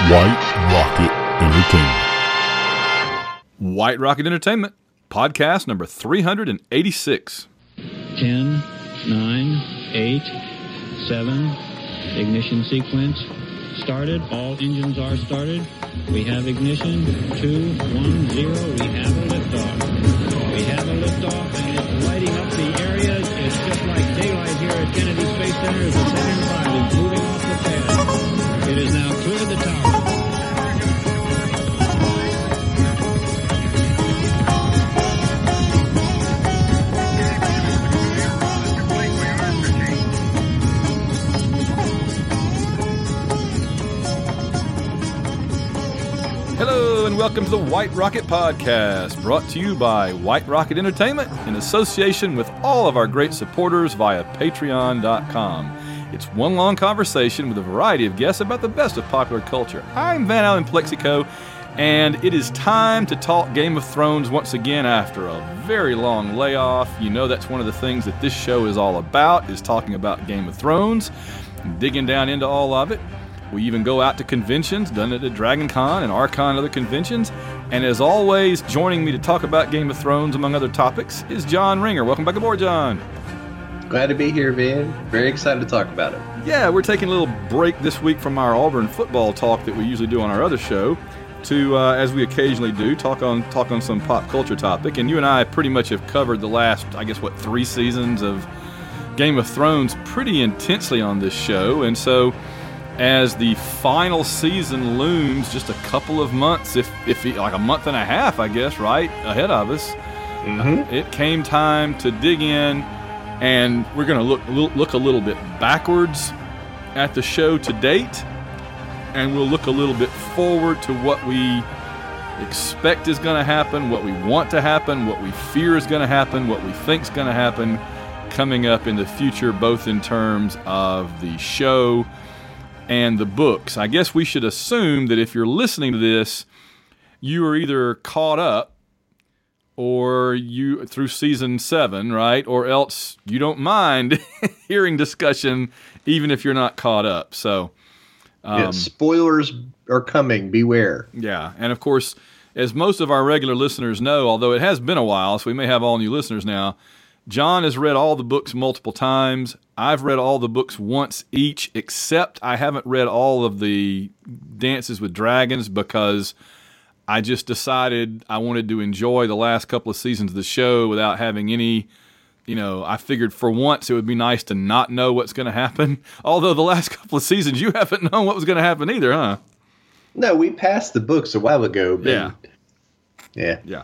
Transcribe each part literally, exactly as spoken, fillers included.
White Rocket Entertainment. White Rocket Entertainment, podcast number three hundred eighty-six. ten, nine, eight, seven, ignition sequence started. All engines are started. We have ignition. two, one, zero. We have a liftoff. We have a liftoff, and it's lighting up the area. It's just like daylight here at Kennedy Space Center as the Saturn five is moving off the pad. It is now cleared the tower. Hello and welcome to the White Rocket Podcast, brought to you by White Rocket Entertainment in association with all of our great supporters via patreon dot com. It's one long conversation with a variety of guests about the best of popular culture. I'm Van Allen Plexico, and it is time to talk Game of Thrones once again after a very long layoff. You know that's one of the things that this show is all about, is talking about Game of Thrones, digging down into all of it. We even go out to conventions, done it at Dragon Con and Archon and other conventions. And as always, joining me to talk about Game of Thrones, among other topics, is John Ringer. Welcome back aboard, John. Glad to be here, Van. Very excited to talk about it. Yeah, we're taking a little break this week from our Auburn football talk that we usually do on our other show to, uh, as we occasionally do, talk on talk on some pop culture topic. And you and I pretty much have covered the last, I guess, what, three seasons of Game of Thrones pretty intensely on this show. And so as the final season looms just a couple of months, if if like a month and a half, I guess, right, ahead of us, Mm-hmm. uh, it came time to dig in, and we're going to look look a little bit backwards at the show to date, and we'll look a little bit forward to what we expect is going to happen, what we want to happen, what we fear is going to happen, what we think is going to happen coming up in the future, both in terms of the show and the books. I guess we should assume that if you're listening to this, you are either caught up or you through season seven, right? Or else you don't mind hearing discussion even if you're not caught up. So, um, yeah, spoilers are coming. Beware. yeah. And of course, as most of our regular listeners know, although it has been a while, so we may have all new listeners now, John has read all the books multiple times. I've read all the books once each, except I haven't read all of the Dances with Dragons because I just decided I wanted to enjoy the last couple of seasons of the show without having any, you know, I figured for once it would be nice to not know what's going to happen. Although the last couple of seasons you haven't known what was going to happen either, huh? No, we passed the books a while ago. But Yeah. Yeah. Yeah.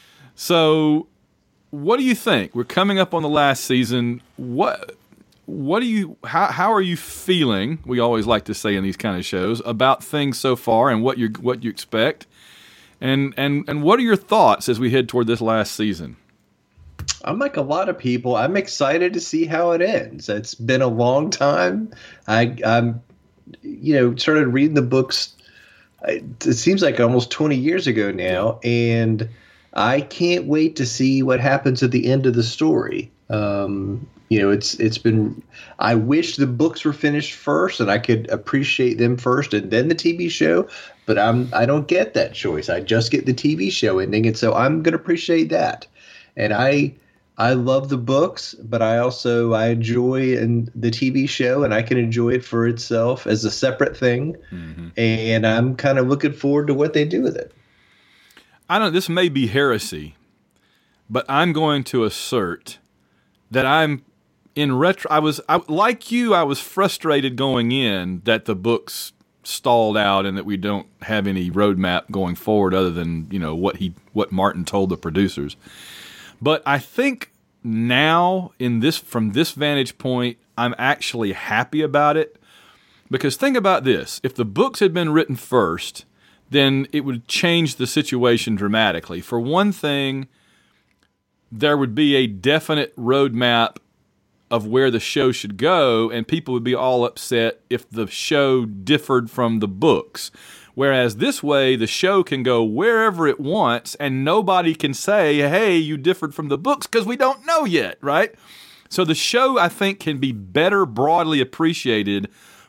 So what do you think? We're coming up on the last season. What what do you how how are you feeling? We always like to say in these kind of shows about things so far and what you what you expect. And and and what are your thoughts as we head toward this last season? I'm like a lot of people. I'm excited to see how it ends. It's been a long time. I, I'm, you know, started reading the books. It seems like almost twenty years ago now, and I can't wait to see what happens at the end of the story. Um, you know, it's it's been. I wish the books were finished first, and I could appreciate them first, and then the T V show. But I'm I don't get that choice. I just get the T V show ending, and so I'm going to appreciate that. And I I love the books, but I also I enjoy in the T V show, and I can enjoy it for itself as a separate thing. Mm-hmm. And I'm kind of looking forward to what they do with it. I don't. This may be heresy, but I'm going to assert that I'm in retro. I was I, like you. I was frustrated going in that the books stalled out and that we don't have any roadmap going forward other than, you know, what he what Martin told the producers. But I think now in this from this vantage point, I'm actually happy about it, because think about this: if the books had been written first, then it would change the situation dramatically. For one thing, there would be a definite roadmap of where the show should go, and people would be all upset if the show differed from the books. Whereas this way, the show can go wherever it wants, and nobody can say, hey, you differed from the books, because we don't know yet, right? So the show, I think, can be better broadly appreciated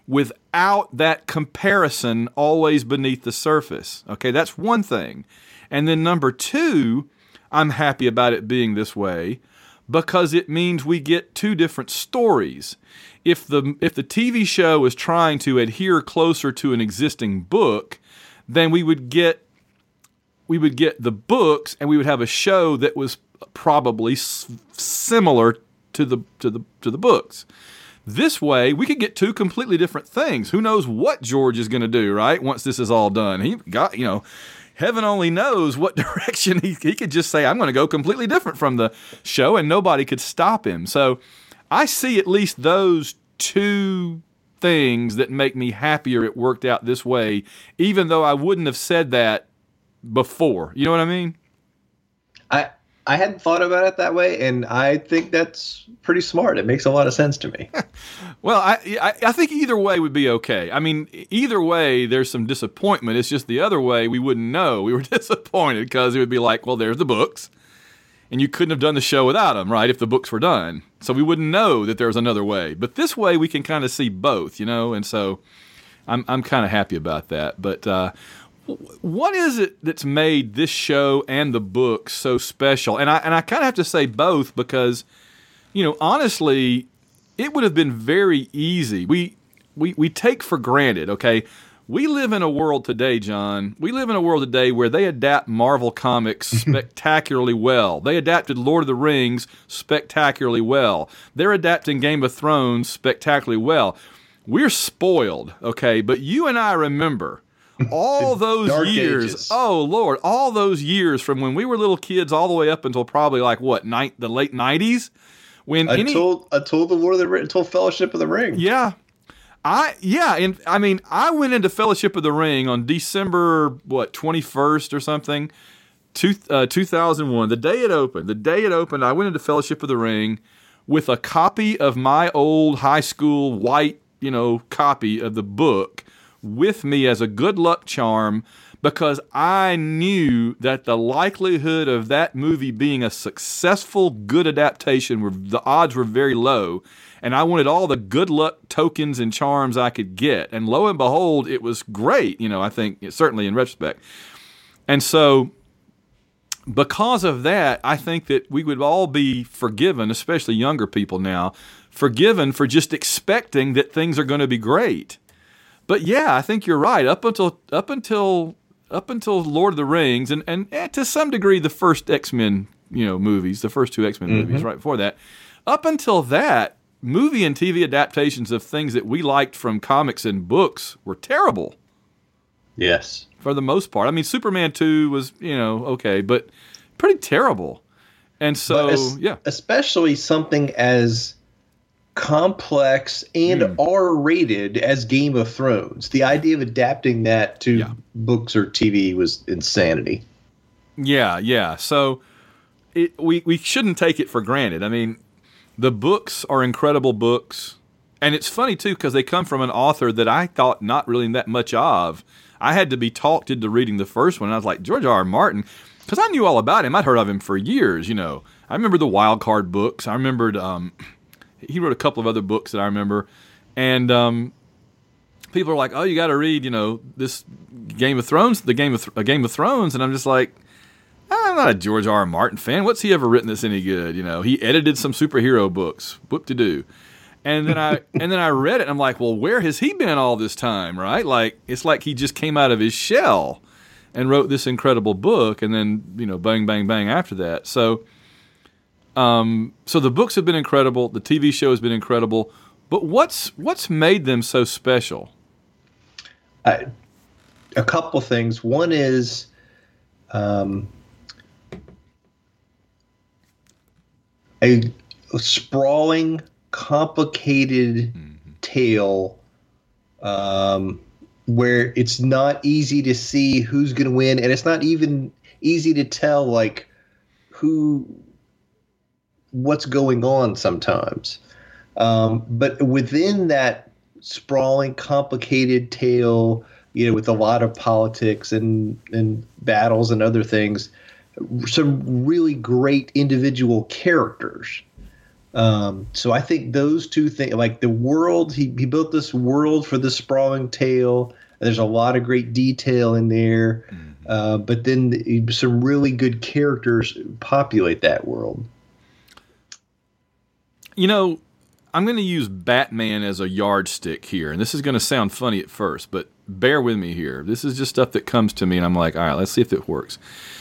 without that comparison always beneath the surface. Okay, that's one thing. And then number two, I'm happy about it being this way because it means we get two different stories. If the if the T V show is trying to adhere closer to an existing book, then we would get we would get the books and we would have a show that was probably s- similar to the to the to the books. This way, we could get two completely different things. Who knows what George is going to do, right? Once this is all done, he got, you know, heaven only knows what direction he he could just say, I'm going to go completely different from the show, and nobody could stop him. So I see at least those two things that make me happier it worked out this way, even though I wouldn't have said that before. You know what I mean? I I hadn't thought about it that way, and I think that's pretty smart. It makes a lot of sense to me. Well, I, I I think either way would be okay. I mean, either way, there's some disappointment. It's just the other way we wouldn't know. We were disappointed because it would be like, well, there's the books, and you couldn't have done the show without them, right, if the books were done. So we wouldn't know that there was another way. But this way, we can kind of see both, you know, and so I'm I'm kind of happy about that. But uh, what is it that's made this show and the book so special? And I and I kind of have to say both because, you know, honestly, it would have been very easy. We we we take for granted, okay? We live in a world today, John. We live in a world today where they adapt Marvel Comics spectacularly well. They adapted Lord of the Rings spectacularly well. They're adapting Game of Thrones spectacularly well. We're spoiled, okay? But you and I remember all those Dark years, ages. oh Lord, all those years from when we were little kids all the way up until probably like what, ni- the late nineties? When any, Until until the War of the Ring, until Fellowship of the Ring. yeah, I yeah, and I mean, I went into Fellowship of the Ring on December what twenty-first or something, two, uh, two thousand one. The day it opened, the day it opened, I went into Fellowship of the Ring with a copy of my old high school white, you know, copy of the book with me as a good luck charm because I knew that the likelihood of that movie being a successful, good adaptation, were the odds were very low, and I wanted all the good luck tokens and charms I could get. And lo and behold, it was great, you know, I think, certainly in retrospect. And so because of that, I think that we would all be forgiven, especially younger people now, forgiven for just expecting that things are going to be great. But yeah, I think you're right. Up until up until up until Lord of the Rings, and and, and to some degree the first X-Men, you know, movies, the first two X-Men mm-hmm. movies, right before that. Up until that, movie and T V adaptations of things that we liked from comics and books were terrible. Yes, for the most part. I mean, Superman two was, you know, okay, but pretty terrible. And so, es- yeah, especially something as complex and mm. R-rated as Game of Thrones. The idea of adapting that to yeah. books or T V was insanity. Yeah, yeah. So it, we we shouldn't take it for granted. I mean, the books are incredible books, and it's funny too because they come from an author that I thought not really that much of. I had to be talked into reading the first one. And I was like, George R. R. Martin, because I knew all about him. I'd heard of him for years. You know, I remember the Wild Card books. I remembered. Um, He wrote a couple of other books that I remember, and um, people are like, "Oh, you got to read, you know, this Game of Thrones, the Game of Th- a Game of Thrones," and I'm just like, "I'm not a George R. R. Martin fan. What's he ever written that's any good?" You know, he edited some superhero books, whoop to do, and then I and then I read it, and I'm like, "Well, where has he been all this time?" Right? Like it's like he just came out of his shell and wrote this incredible book, and then you know, bang, bang, bang after that. So. Um, so the books have been incredible. The T V show has been incredible. But what's what's made them so special? I, a couple things. One is um, a, a sprawling, complicated mm-hmm. tale um, where it's not easy to see who's going to win, and it's not even easy to tell like who. What's going on sometimes. Um, but within that sprawling, complicated tale, you know, with a lot of politics and, and battles and other things, some really great individual characters. Um, so I think those two things, like the world, he, he built this world for the sprawling tale. There's a lot of great detail in there, mm-hmm. uh, but then the, some really good characters populate that world. You know, I'm going to use Batman as a yardstick here, and this is going to sound funny at first, but bear with me here. This is just stuff that comes to me, and I'm like, all right, let's see if it works.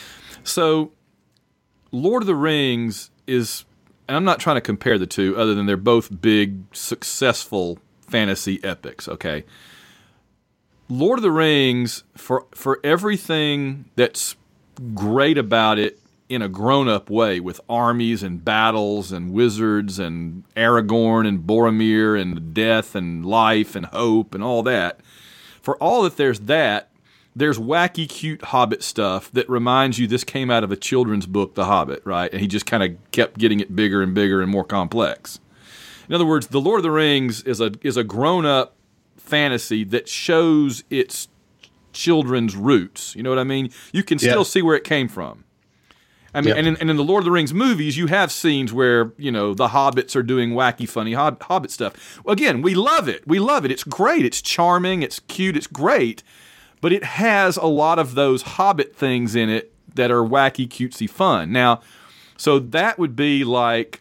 So, Lord of the Rings is, and I'm not trying to compare the two, other than they're both big, successful fantasy epics, okay? Lord of the Rings, for for everything that's great about it in a grown-up way, with armies and battles and wizards and Aragorn and Boromir and death and life and hope and all that, for all that there's that, there's wacky, cute Hobbit stuff that reminds you this came out of a children's book, The Hobbit, right? And he just kind of kept getting it bigger and bigger and more complex. In other words, The Lord of the Rings is a is a grown-up fantasy that shows its children's roots. You know what I mean? You can still yeah. see where it came from. I mean, yeah. and, in, and in the Lord of the Rings movies, you have scenes where, you know, the hobbits are doing wacky, funny hob- hobbit stuff. Well, again, we love it. We love it. It's great. It's charming. It's cute. It's great. But it has a lot of those hobbit things in it that are wacky, cutesy fun. Now, so that would be like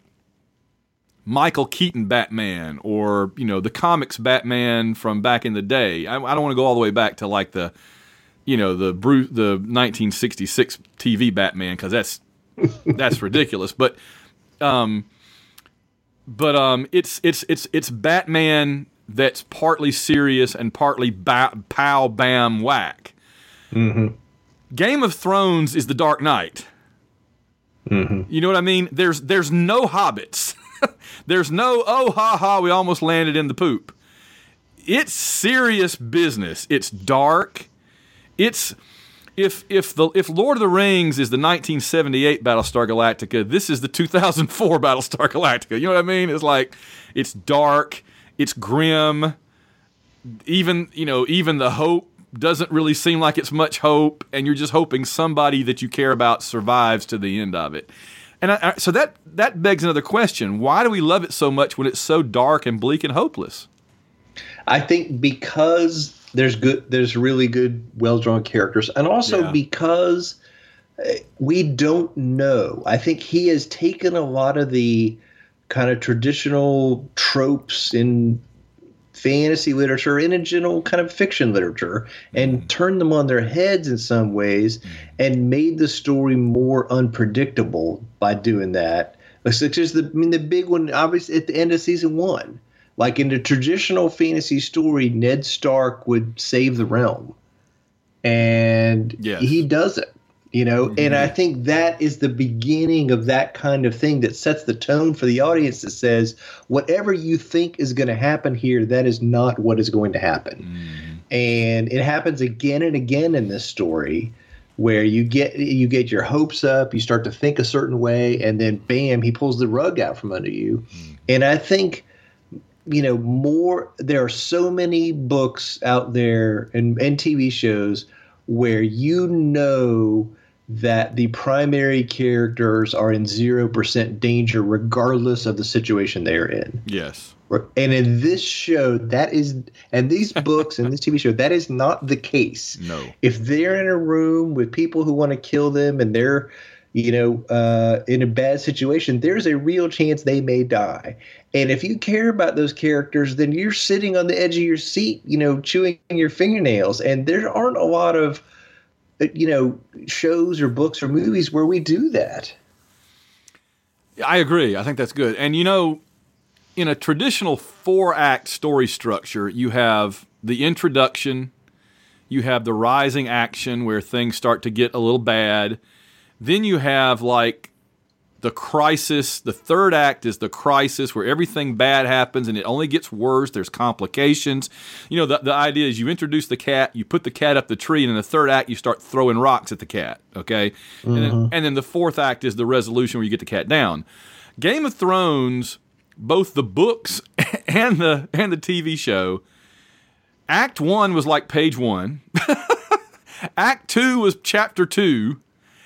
Michael Keaton Batman, or, you know, the comics Batman from back in the day. I, I don't want to go all the way back to like the, you know, the Bruce, the nineteen sixty-six T V Batman, because that's that's ridiculous. But, um, but um, it's it's it's it's Batman that's partly serious and partly ba- pow bam whack. Mm-hmm. Game of Thrones is the Dark Knight. Mm-hmm. You know what I mean? There's there's no hobbits. There's no, oh, ha, ha, we almost landed in the poop. It's serious business. It's dark. It's, if if the if Lord of the Rings is the nineteen seventy-eight Battlestar Galactica, this is the two thousand four Battlestar Galactica. You know what I mean? It's like, it's dark. It's grim. Even, you know, even the hope doesn't really seem like it's much hope, and you're just hoping somebody that you care about survives to the end of it. And I, I, so that that begs another question. Why do we love it so much when it's so dark and bleak and hopeless? I think because there's good, there's really good, well-drawn characters, and also yeah. because we don't know. I think he has taken a lot of the kind of traditional tropes in fantasy literature and in general kind of fiction literature and mm. turned them on their heads in some ways mm. and made the story more unpredictable by doing that. Such as the, I mean, the big one, obviously, at the end of season one. Like in the traditional fantasy story, Ned Stark would save the realm. And yes. he doesn't. You know, mm-hmm. and I think that is the beginning of that kind of thing that sets the tone for the audience that says, whatever you think is going to happen here, that is not what is going to happen. Mm-hmm. And it happens again and again in this story where you get you get your hopes up, you start to think a certain way, and then bam, he pulls the rug out from under you. Mm-hmm. And I think, you know, more there are so many books out there and, and T V shows where you know that the primary characters are in zero percent danger regardless of the situation they're in. Yes. And in this show, that is, and these books and this T V show, that is not the case. No. If they're in a room with people who want to kill them and they're, you know, uh, in a bad situation, there's a real chance they may die. And if you care about those characters, then you're sitting on the edge of your seat, you know, chewing your fingernails. And there aren't a lot of, you know, shows or books or movies where we do that. I agree. I think that's good. And, you know, in a traditional four-act story structure, you have the introduction, you have the rising action where things start to get a little bad. Then you have, like, the crisis. The third act is the crisis where everything bad happens and it only gets worse. There's complications. You know, the, the idea is you introduce the cat, you put the cat up the tree, and in the third act you start throwing rocks at the cat, okay? Mm-hmm. And, then, and then the fourth act is the resolution where you get the cat down. Game of Thrones, both the books and the and the T V show, Act one was like page one. Act two was chapter two.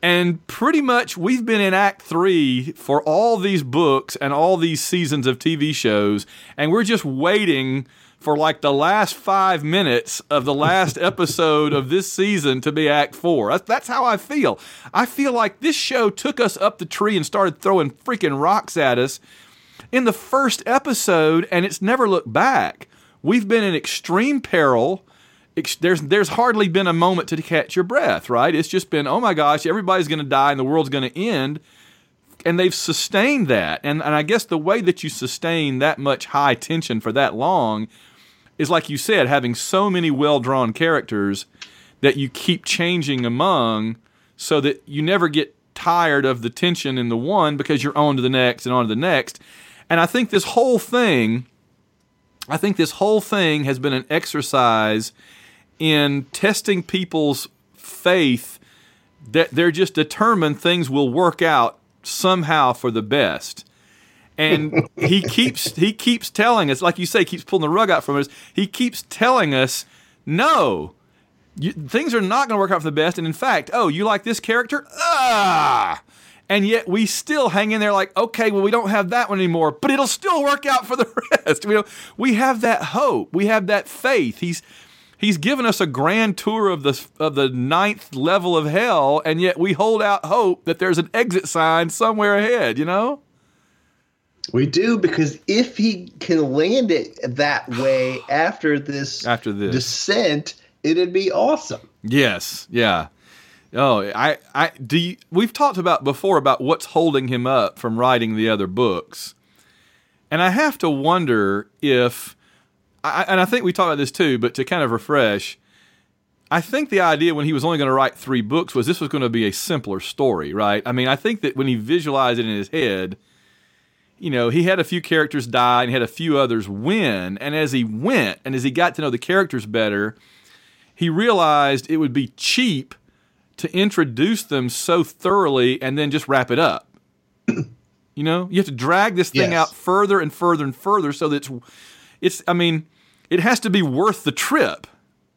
And pretty much we've been in Act Three for all these books and all these seasons of T V shows, and we're just waiting for like the last five minutes of the last episode of this season to be Act Four. That's, that's how I feel. I feel like this show took us up the tree and started throwing freaking rocks at us in the first episode, and it's never looked back. We've been in extreme peril. There's there's hardly been a moment to catch your breath, right? It's just been, oh my gosh, everybody's going to die and the world's going to end. And they've sustained that. And, and I guess the way that you sustain that much high tension for that long is, like you said, having so many well-drawn characters that you keep changing among so that you never get tired of the tension in the one because you're on to the next and on to the next. And I think this whole thing, I think this whole thing has been an exercise in testing people's faith that they're just determined things will work out somehow for the best. And he keeps he keeps telling us, like you say, keeps pulling the rug out from us. He keeps telling us, no, you, things are not going to work out for the best. And in fact, oh, you like this character? Ah! And yet we still hang in there like, okay, well, we don't have that one anymore, but it'll still work out for the rest. We, we have that hope. We have that faith. He's he's given us a grand tour of the of the ninth level of hell, and yet we hold out hope that there's an exit sign somewhere ahead, you know? We do, because if he can land it that way after this, after this descent, it'd be awesome. Yes, yeah. Oh, I, I do. You, we've talked about before about what's holding him up from writing the other books, and I have to wonder if, I, and I think we talked about this too, but to kind of refresh, I think the idea when he was only going to write three books was this was going to be a simpler story, right? I mean, I think that when he visualized it in his head, you know, he had a few characters die and had a few others win. And as he went and as he got to know the characters better, he realized it would be cheap to introduce them so thoroughly and then just wrap it up. You know, you have to drag this thing Yes. out further and further and further so that it's, it's, I mean, it has to be worth the trip.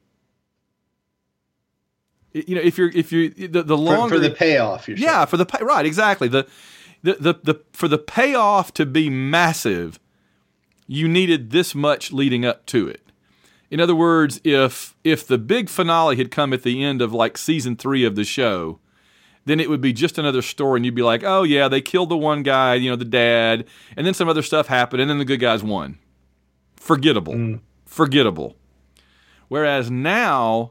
You know, if you're, if you, the, the longer. For, for the payoff, you're Yeah, saying. for the pay, right, exactly. The, the the the for the payoff to be massive, you needed this much leading up to it. In other words, if if the big finale had come at the end of like season three of the show, then it would be just another story, and you'd be like, oh yeah, they killed the one guy, you know, the dad, and then some other stuff happened, and then the good guys won. Forgettable, mm. forgettable. Whereas now,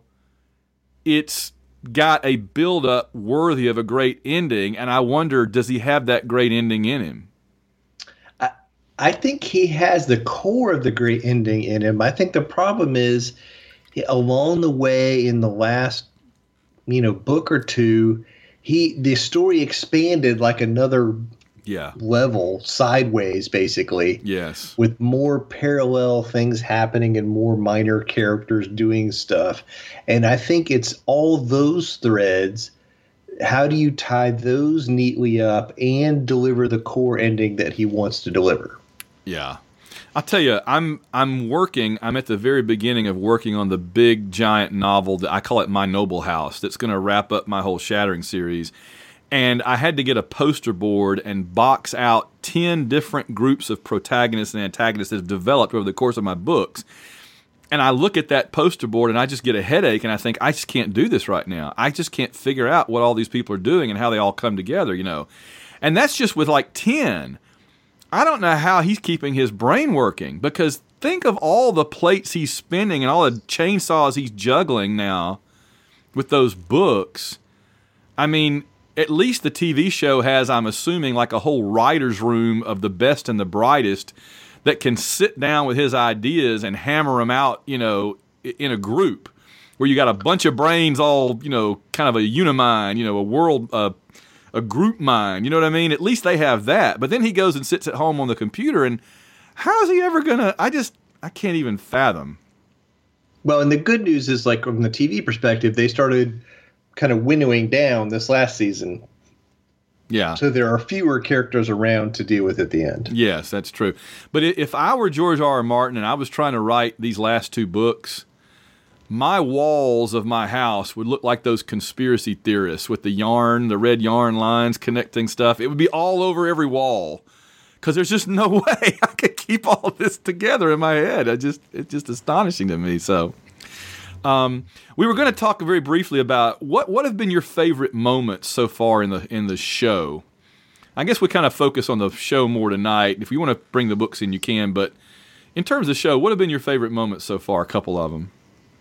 it's got a build-up worthy of a great ending, and I wonder, does he have that great ending in him? I, I think he has the core of the great ending in him. I think the problem is, along the way in the last, you know, book or two, he the story expanded like another yeah. level sideways, basically. Yes. With more parallel things happening and more minor characters doing stuff. And I think it's all those threads. How do you tie those neatly up and deliver the core ending that he wants to deliver? Yeah. I'll tell you, I'm I'm working, I'm at the very beginning of working on the big giant novel that I call it My Noble House, that's going to wrap up my whole Shattering series. And I had to get a poster board and box out ten different groups of protagonists and antagonists that have developed over the course of my books. And I look at that poster board and I just get a headache and I think, I just can't do this right now. I just can't figure out what all these people are doing and how they all come together, you know. And that's just with like ten. I don't know how he's keeping his brain working, because think of all the plates he's spinning and all the chainsaws he's juggling now with those books. I mean, at least the T V show has, I'm assuming, like a whole writer's room of the best and the brightest that can sit down with his ideas and hammer them out, you know, in a group where you got a bunch of brains all, you know, kind of a unimind, you know, a world, uh, a group mind, you know what I mean? At least they have that. But then he goes and sits at home on the computer, and how is he ever going to, I just, I can't even fathom. Well, and the good news is, like, from the T V perspective, they started kind of winnowing down this last season. Yeah. So there are fewer characters around to deal with at the end. Yes, that's true. But if I were George R. R. Martin and I was trying to write these last two books, my walls of my house would look like those conspiracy theorists with the yarn, the red yarn lines connecting stuff. It would be all over every wall because there's just no way I could keep all of this together in my head. I just it's just astonishing to me. So, um, we were going to talk very briefly about what what have been your favorite moments so far in the in the show. I guess we kind of focus on the show more tonight. If you want to bring the books in, you can. But in terms of the show, what have been your favorite moments so far? A couple of them.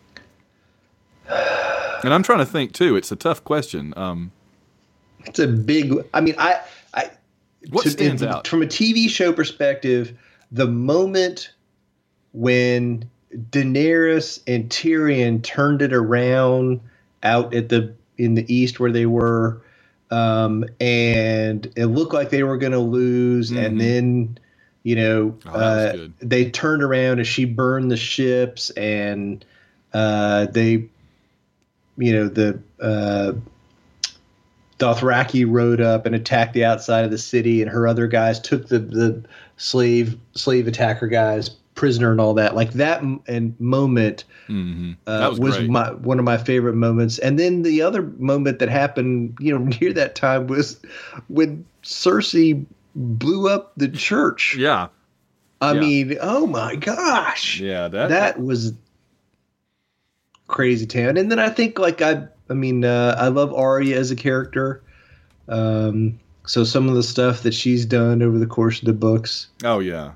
And I'm trying to think too. It's a tough question. Um, it's a big. I mean, I. I what to, stands in, out from a T V show perspective? The moment when Daenerys and Tyrion turned it around out at the in the east where they were, um, and it looked like they were going to lose, mm-hmm. and then you know oh, uh, they turned around and she burned the ships, and uh, they. You know, the uh, Dothraki rode up and attacked the outside of the city, and her other guys took the, the slave slave attacker guys prisoner and all that. Like that m- and moment mm-hmm. uh, that was, was great. my one of my favorite moments. And then the other moment that happened, you know, near that time was when Cersei blew up the church. Yeah, I yeah. mean, oh my gosh, yeah, that that was. Crazy town. And then I think like I I mean uh, I love Arya as a character. Um, so some of the stuff that she's done over the course of the books. Oh yeah.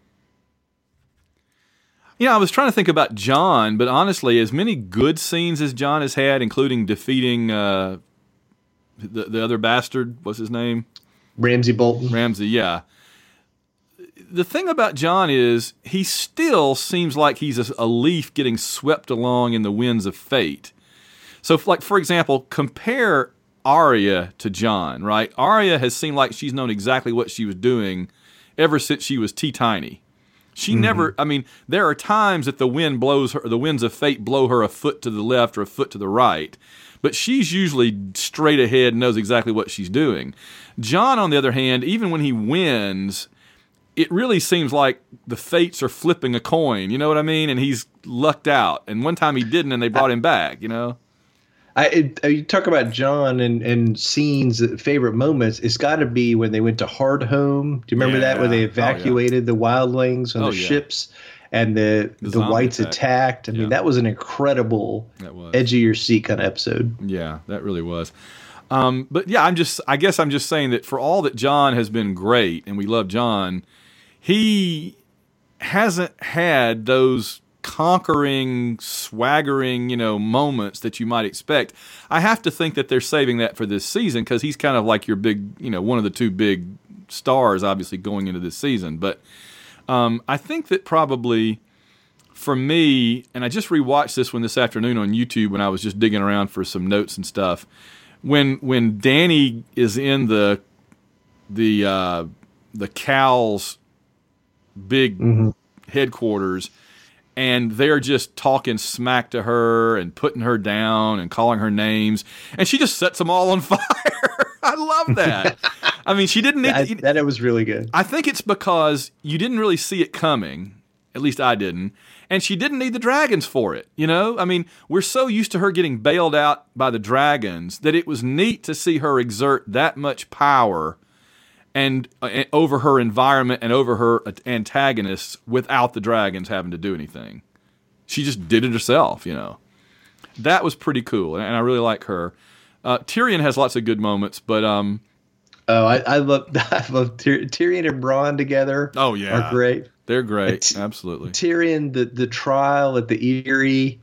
You know, I was trying to think about Jon, but honestly, as many good scenes as Jon has had, including defeating uh, the the other bastard, what's his name? Ramsay Bolton. Ramsay, yeah. The thing about Jon is he still seems like he's a, a leaf getting swept along in the winds of fate. So, like for example, compare Arya to Jon, right? Arya has seemed like she's known exactly what she was doing ever since she was teeny-tiny. She mm-hmm. never, I mean, there are times that the wind blows her, the winds of fate blow her a foot to the left or a foot to the right, but she's usually straight ahead and knows exactly what she's doing. Jon, on the other hand, even when he wins, it really seems like the fates are flipping a coin, you know what I mean? And he's lucked out. And one time he didn't, and they brought him back, you know? I it, you talk about Jon and, and scenes, favorite moments. It's got to be when they went to Hardhome. Do you remember yeah. that, where they evacuated oh, yeah. the wildlings on oh, the yeah. ships, and the the, the whites attack. attacked? I yeah. mean, that was an incredible, edge of your seat kind of episode. Yeah, that really was. Um, but yeah, I'm just. I guess I'm just saying that for all that Jon has been great, and we love Jon. He hasn't had those conquering, swaggering, you know, moments that you might expect. I have to think that they're saving that for this season because he's kind of like your big, you know, one of the two big stars, obviously, going into this season. But um, I think that probably for me, and I just rewatched this one this afternoon on YouTube when I was just digging around for some notes and stuff. When when Dany is in the the uh, the Cal's big mm-hmm. headquarters, and they're just talking smack to her and putting her down and calling her names, and she just sets them all on fire. I love that. I mean, she didn't need that, to, that it was really good. I think it's because you didn't really see it coming. At least I didn't. And she didn't need the dragons for it, you know? I mean, we're so used to her getting bailed out by the dragons that it was neat to see her exert that much power and uh, over her environment and over her antagonists without the dragons having to do anything. She just did it herself, you know. That was pretty cool, and I really like her. Uh, Tyrion has lots of good moments, but um, oh, I, I love I love Tyr- Tyrion and Bronn together. Oh yeah, are great. They're great, T- absolutely. Tyrion, the the trial at the Eyrie,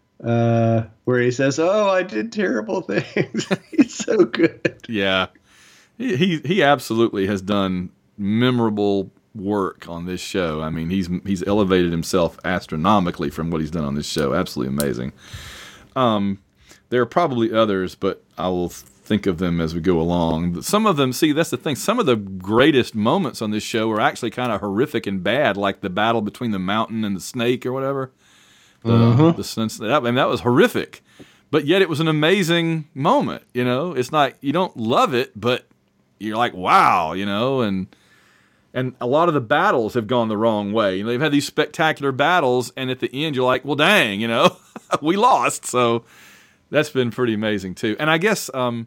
uh, where he says, "Oh, I did terrible things." He's so good. Yeah. He, he he absolutely has done memorable work on this show. I mean, he's he's elevated himself astronomically from what he's done on this show. Absolutely amazing. Um, there are probably others, but I will think of them as we go along. Some of them, see, that's the thing. Some of the greatest moments on this show are actually kind of horrific and bad, like the battle between the mountain and the snake or whatever. The, mm-hmm. the sense that I mean, that was horrific, but yet it was an amazing moment. You know, it's not you don't love it, but you're like, wow, you know, and and a lot of the battles have gone the wrong way. You know, they've had these spectacular battles, and at the end, you're like, well, dang, you know. we lost. So that's been pretty amazing too. And I guess um,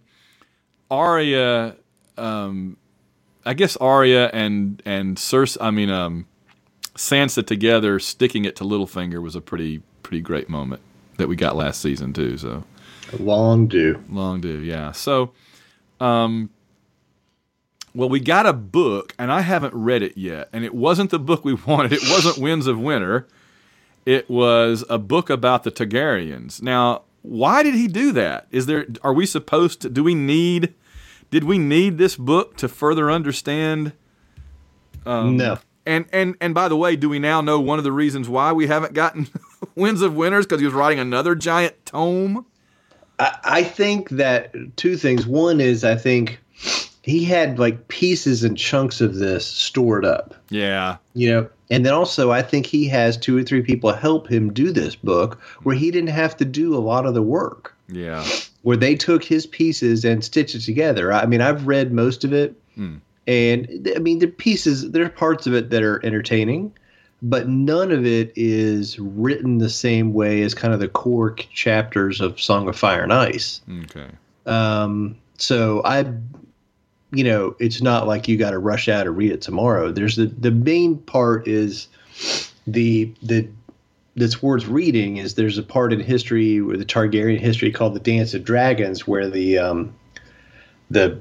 Arya, um, I guess Arya and and Cersei, I mean um, Sansa together sticking it to Littlefinger was a pretty pretty great moment that we got last season too. So long do, long do, yeah. So, um, well, we got a book, and I haven't read it yet. And it wasn't the book we wanted. It wasn't Winds of Winter. It was a book about the Targaryens. Now, why did he do that? Is there? Are we supposed to? Do we need? Did we need this book to further understand? Um, no. And and and by the way, do we now know one of the reasons why we haven't gotten Winds of Winter? Because he was writing another giant tome. I, I think that two things. One is I think he had like pieces and chunks of this stored up. Yeah. You know, and then also I think he has two or three people help him do this book where he didn't have to do a lot of the work. Yeah. Where they took his pieces and stitched it together. I mean, I've read most of it. Hmm. And I mean, the pieces, there are parts of it that are entertaining, but none of it is written the same way as kind of the core chapters of Song of Fire and Ice. Okay. Um, so I, you know, it's not like you got to rush out and read it tomorrow. There's the, the main part is the, the, that's worth reading is there's a part in history where the Targaryen history called the Dance of Dragons, where the, um, the,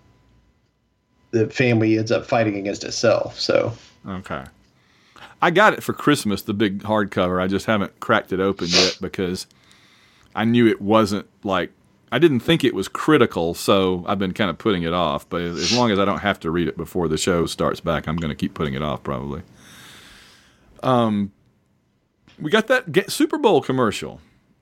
the family ends up fighting against itself. So okay, I got it for Christmas, the big hardcover. I just haven't cracked it open yet because I knew it wasn't like I didn't think it was critical, so I've been kind of putting it off. But as long as I don't have to read it before the show starts back, I'm going to keep putting it off probably. Um, we got that Super Bowl commercial.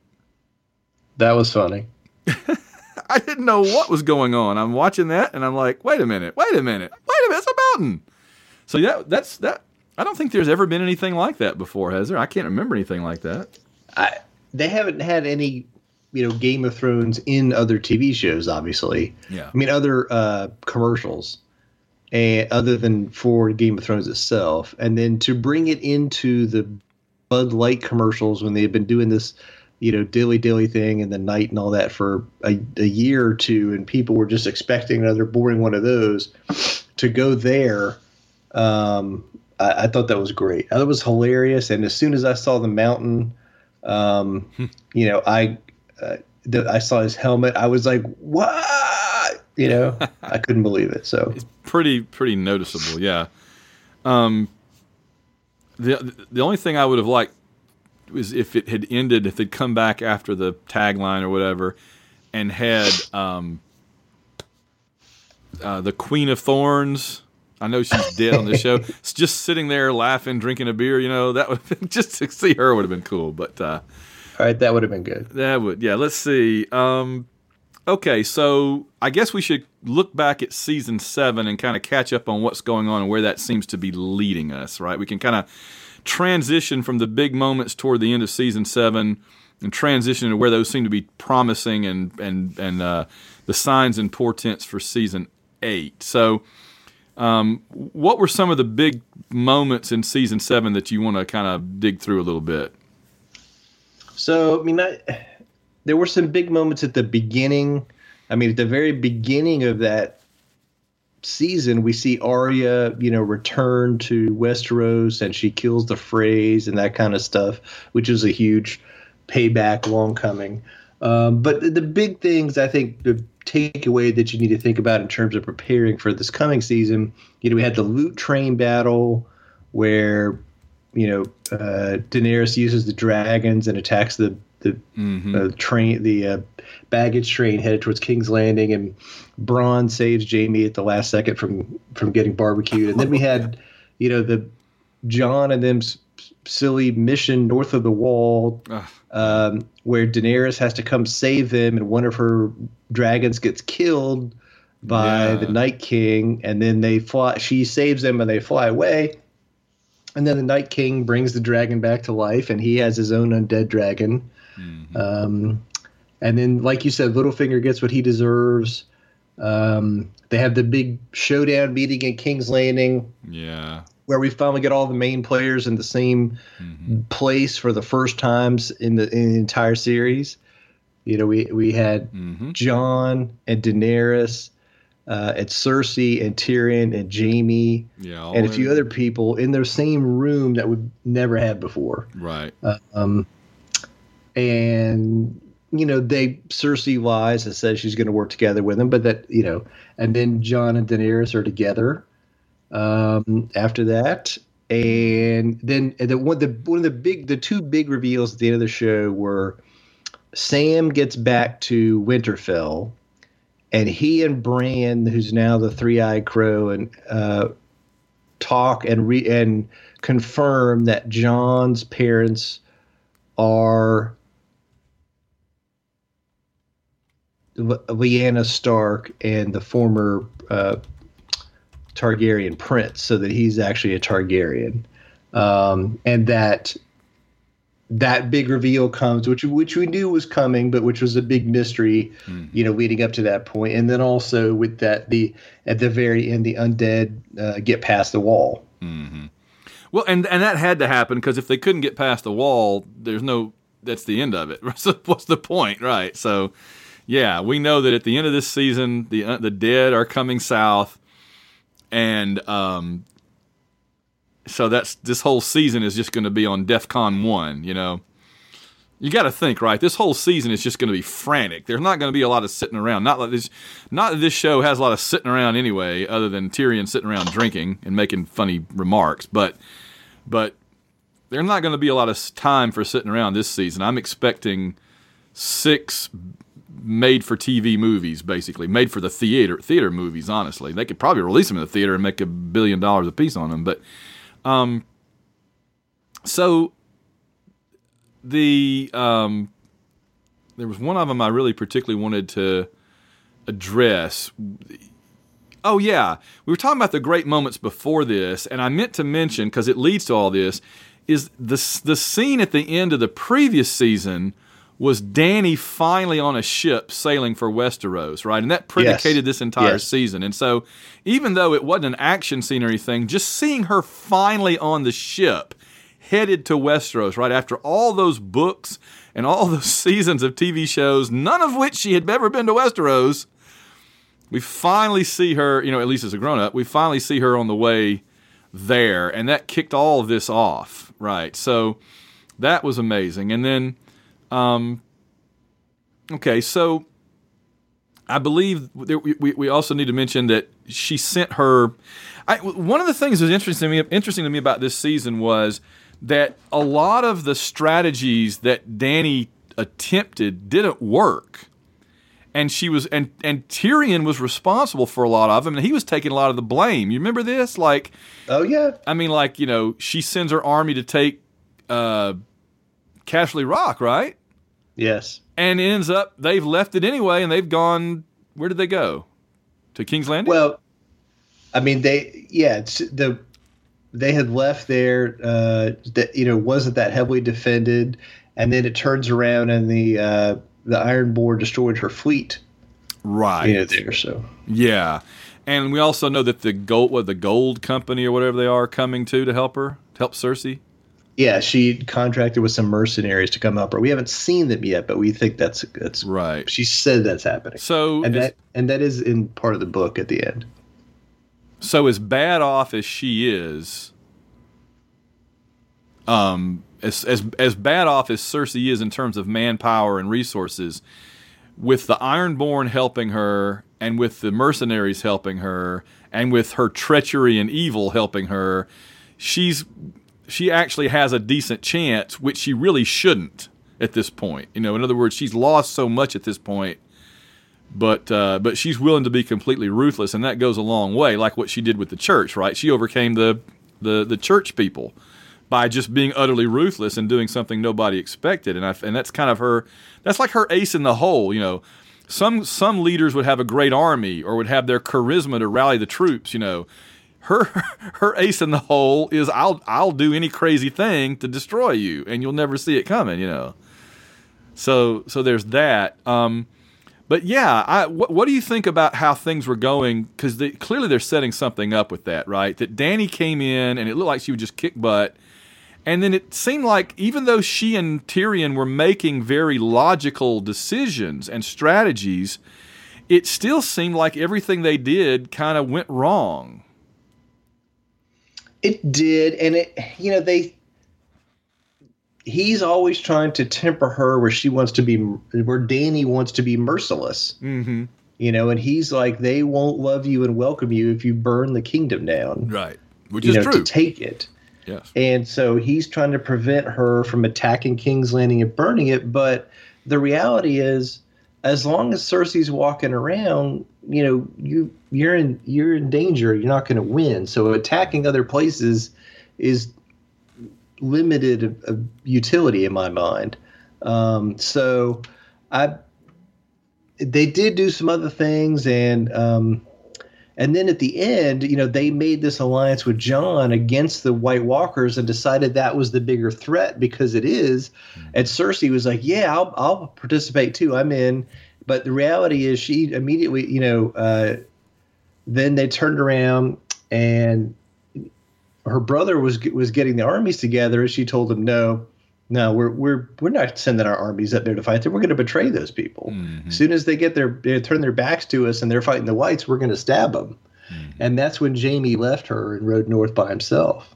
That was funny. I didn't know what was going on. I'm watching that, and I'm like, wait a minute, wait a minute, wait a minute, it's a mountain. So yeah, that's that. I don't think there's ever been anything like that before, has there? I can't remember anything like that. I, they haven't had any, you know, Game of Thrones in other T V shows, obviously. Yeah. I mean, other uh, commercials, and other than for Game of Thrones itself. And then to bring it into the Bud Light commercials when they've been doing this, you know, dilly dilly thing and the night and all that for a, a year or two, and people were just expecting another boring one of those to go there. Um, I, I thought that was great. I thought it was hilarious. And as soon as I saw the mountain, um, you know, I, uh, the, I saw his helmet. I was like, what? You know, I couldn't believe it. So it's pretty, pretty noticeable. Yeah. Um, the, the only thing I would have liked was if it had ended, if they'd come back after the tagline or whatever and had um, uh, the Queen of Thorns. I know she's dead on the show. It's just sitting there laughing, drinking a beer. You know, that would have been, just to see her would have been cool. But uh, all right, that would have been good. That would, yeah. Let's see. Um, okay, so I guess we should look back at season seven and kind of catch up on what's going on and where that seems to be leading us. Right? We can kind of transition from the big moments toward the end of season seven and transition to where those seem to be promising and and and uh, the signs and portents for season eight. So, um, what were some of the big moments in season seven that you want to kind of dig through a little bit? So, I mean, I, there were some big moments at the beginning. I mean, at the very beginning of that season, we see Arya, you know, return to Westeros, and she kills the Freys and that kind of stuff, which is a huge payback, long coming. Um, but the big things, I think, the takeaway that you need to think about in terms of preparing for this coming season, you know, we had the loot train battle where, you know, uh, Daenerys uses the dragons and attacks the the mm-hmm. uh, train, the uh, baggage train headed towards King's Landing, and Bronn saves Jaime at the last second from from getting barbecued. And then we had, you know, the Jon and them's silly mission north of the Wall, um, where Daenerys has to come save them, and one of her dragons gets killed by yeah. the Night King, and then they fly. She saves them, and they fly away. And then the Night King brings the dragon back to life, and he has his own undead dragon. Mm-hmm. Um, and then, like you said, Littlefinger gets what he deserves. Um, they have the big showdown meeting in King's Landing. Yeah. where we finally get all the main players in the same mm-hmm. place for the first times in the, in the entire series. You know, we we had mm-hmm. Jon and Daenerys, uh, and Cersei and Tyrion and Jaime, yeah, and a few other people in their same room that we've never had before. Right. Uh, um, and you know, they Cersei lies and says she's going to work together with him, but that you know, and then Jon and Daenerys are together um, after that, and then and then one of the one of the big the two big reveals at the end of the show were Sam gets back to Winterfell, and he and Bran, who's now the Three-Eyed Crow, and uh, talk and re and confirm that Jon's parents are Lyanna Stark and the former uh, Targaryen prince, so that he's actually a Targaryen, um, and that. That big reveal comes, which which we knew was coming, but which was a big mystery, mm. you know, leading up to that point. And then also with that, the at the very end, the undead uh, get past the wall. Mm-hmm. Well, and and that had to happen because if they couldn't get past the wall, there's no. That's the end of it. What's the point, right? So, yeah, we know that at the end of this season, the uh, the dead are coming south, and um. So that's this whole season is just going to be on DEFCON one, you know. You got to think, right? This whole season is just going to be frantic. There's not going to be a lot of sitting around. Not like this. Not that this show has a lot of sitting around anyway, other than Tyrion sitting around drinking and making funny remarks. But, but there's not going to be a lot of time for sitting around this season. I'm expecting six made-for-T V movies, basically made for the theater theater movies. Honestly, they could probably release them in the theater and make a billion dollars a piece on them, but. Um, so the, um, there was one of them I really particularly wanted to address. Oh yeah. We were talking about the great moments before this, and I meant to mention, cause it leads to all this, is the, the scene at the end of the previous season was Dany finally on a ship sailing for Westeros, right? And that predicated yes. this entire yes. season. And so even though it wasn't an action scene or anything, just seeing her finally on the ship headed to Westeros, right? After all those books and all those seasons of T V shows, none of which she had ever been to Westeros, we finally see her, you know, at least as a grown-up, we finally see her on the way there. And that kicked all of this off, right? So that was amazing. And then... Um, okay, so I believe there, we we also need to mention that she sent her. I, one of the things that was interesting to me, interesting to me about this season was that a lot of the strategies that Dany attempted didn't work, and she was and and Tyrion was responsible for a lot of them, and he was taking a lot of the blame. You remember this? Like, oh yeah, I mean, like you know, she sends her army to take uh, Casterly Rock, right? Yes. And it ends up, they've left it anyway, and they've gone, where did they go? To King's Landing? Well, I mean, they, yeah, it's the they had left there, uh, that, you know, wasn't that heavily defended, and then it turns around and the uh, the Ironborn destroyed her fleet. Right. You know, there, so. Yeah. And we also know that the gold, what, the Gold Company or whatever they are coming to to help her, to help Cersei. Yeah, she contracted with some mercenaries to come help her. We haven't seen them yet, but we think that's that's right. She said that's happening. So and that and that is in part of the book at the end. So as bad off as she is, um, as as as bad off as Cersei is in terms of manpower and resources, with the Ironborn helping her, and with the mercenaries helping her, and with her treachery and evil helping her, she's. She actually has a decent chance, which she really shouldn't at this point. You know, in other words, she's lost so much at this point, but uh, but she's willing to be completely ruthless, and that goes a long way. Like what she did with the church, right? She overcame the the the church people by just being utterly ruthless and doing something nobody expected, and I, and that's kind of her. That's like her ace in the hole. You know, some some leaders would have a great army or would have their charisma to rally the troops. You know. Her her ace in the hole is I'll I'll do any crazy thing to destroy you, and you'll never see it coming, you know. So so there's that. Um, But yeah, I, what, what do you think about how things were going? Because they, clearly they're setting something up with that, right? That Dany came in and it looked like she would just kick butt. And then it seemed like even though she and Tyrion were making very logical decisions and strategies, it still seemed like everything they did kind of went wrong. It did. And it, you know, they, he's always trying to temper her where she wants to be, where Dany wants to be merciless. Mm-hmm. You know, and he's like, they won't love you and welcome you if you burn the kingdom down. Right. Which you is know, true. To take it. Yes. And so he's trying to prevent her from attacking King's Landing and burning it. But the reality is, as long as Cersei's walking around, you know, you you're in you're in danger. You're not going to win. So attacking other places is limited of, of utility in my mind. Um, so I they did do some other things, and um, and then at the end, you know, they made this alliance with Jon against the White Walkers and decided that was the bigger threat because it is. And Cersei was like, yeah, I'll, I'll participate too. I'm in. But the reality is she immediately, you know, uh, then they turned around and her brother was was getting the armies together. And she told him, no, no, we're we're we're not sending our armies up there to fight them. We're going to betray those people. Mm-hmm. As soon as they get their they turn their backs to us and they're fighting the Whites, we're going to stab them. Mm-hmm. And that's when Jaime left her and rode north by himself.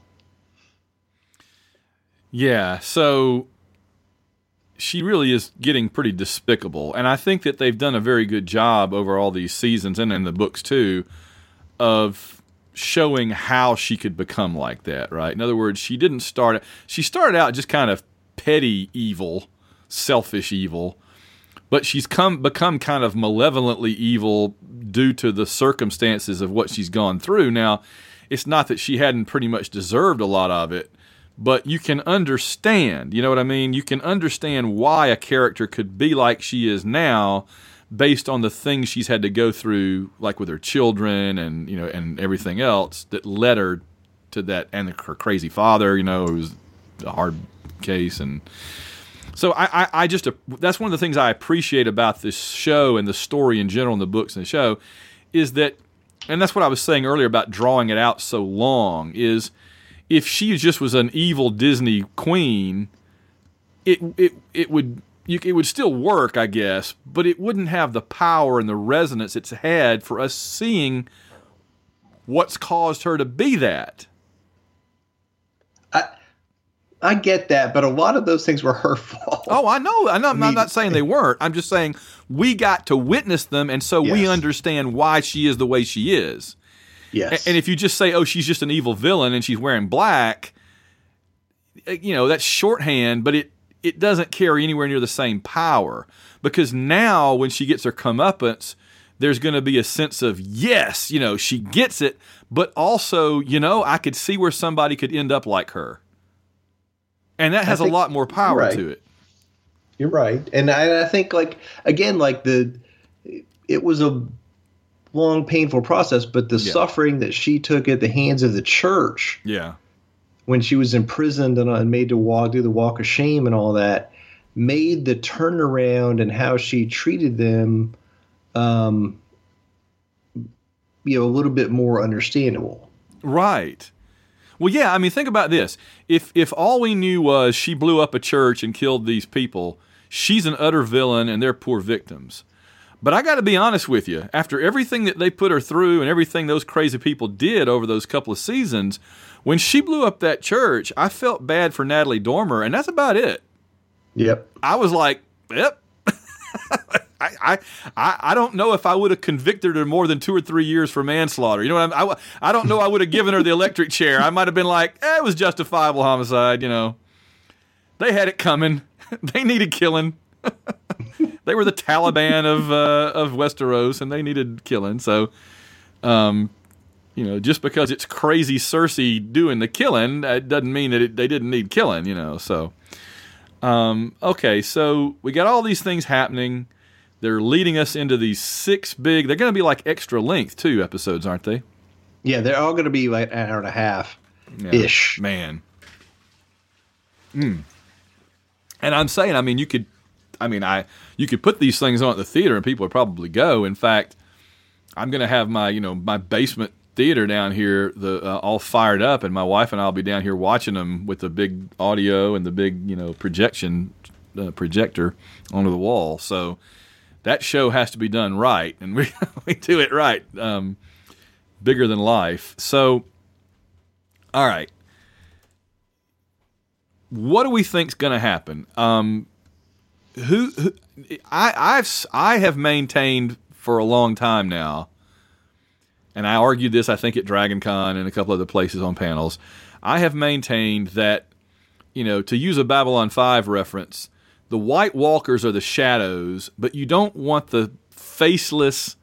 Yeah, so she really is getting pretty despicable, and I think that they've done a very good job over all these seasons and in the books too of showing how she could become like that. Right? In other words, she didn't start. She started out just kind of petty evil, selfish evil, but she's come become kind of malevolently evil due to the circumstances of what she's gone through. Now, it's not that she hadn't pretty much deserved a lot of it, but you can understand, you know what I mean? You can understand why a character could be like she is now based on the things she's had to go through, like with her children and, you know, and everything else that led her to that, and her crazy father, you know, who was a hard case. And so I, I, I just, that's one of the things I appreciate about this show and the story in general and the books and the show is that, and that's what I was saying earlier about drawing it out so long, is if she just was an evil Disney queen, it it it would you, it would still work, I guess, but it wouldn't have the power and the resonance it's had for us seeing what's caused her to be that. I I get that, but a lot of those things were her fault. Oh, I know. I know. I'm, I mean, I'm not saying they weren't. I'm just saying we got to witness them, and so yes. we understand why she is the way she is. Yes. And if you just say, oh, she's just an evil villain and she's wearing black, you know, that's shorthand, but it, it doesn't carry anywhere near the same power. Because now when she gets her comeuppance, there's going to be a sense of, yes, you know, she gets it, but also, you know, I could see where somebody could end up like her. And that has a lot more power right. to it. You're right. And I, I think, like, again, like the, it was a long, painful process, but the yeah. suffering that she took at the hands of the church, yeah, when she was imprisoned and, and made to walk do the walk of shame and all that, made the turnaround and how she treated them, um, you know, a little bit more understandable. Right. Well, yeah. I mean, think about this: if if all we knew was she blew up a church and killed these people, she's an utter villain and they're poor victims. But I got to be honest with you, after everything that they put her through and everything those crazy people did over those couple of seasons, when she blew up that church, I felt bad for Natalie Dormer, and that's about it. Yep. I was like, yep. I, I I don't know if I would have convicted her more than two or three years for manslaughter. You know what I mean? I, I don't know I would have given her the electric chair. I might have been like, eh, it was justifiable homicide, you know. They had it coming. They needed killing. They were the Taliban of uh, of Westeros, and they needed killing. So, um, you know, just because it's crazy Cersei doing the killing, it doesn't mean that it, they didn't need killing. You know, so um, okay. So we got all these things happening. They're leading us into these six big. They're going to be like extra length too episodes, aren't they? Yeah, they're all going to be like an hour and a half ish. Yeah, man. Mm. And I'm saying, I mean, you could I mean, I you could put these things on at the theater and people would probably go. In fact, I'm going to have my you know my basement theater down here the uh, all fired up, and my wife and I'll be down here watching them with the big audio and the big you know projection uh, projector onto the wall. So that show has to be done right, and we we do it right, um, bigger than life. So, all right. What do we think's going to happen? Um, who, who I I've I have maintained for a long time now, and I argued this I think at Dragon Con and a couple other places on panels. I have maintained that, you know, to use a Babylon five reference, the White Walkers are the shadows, but you don't want the faceless,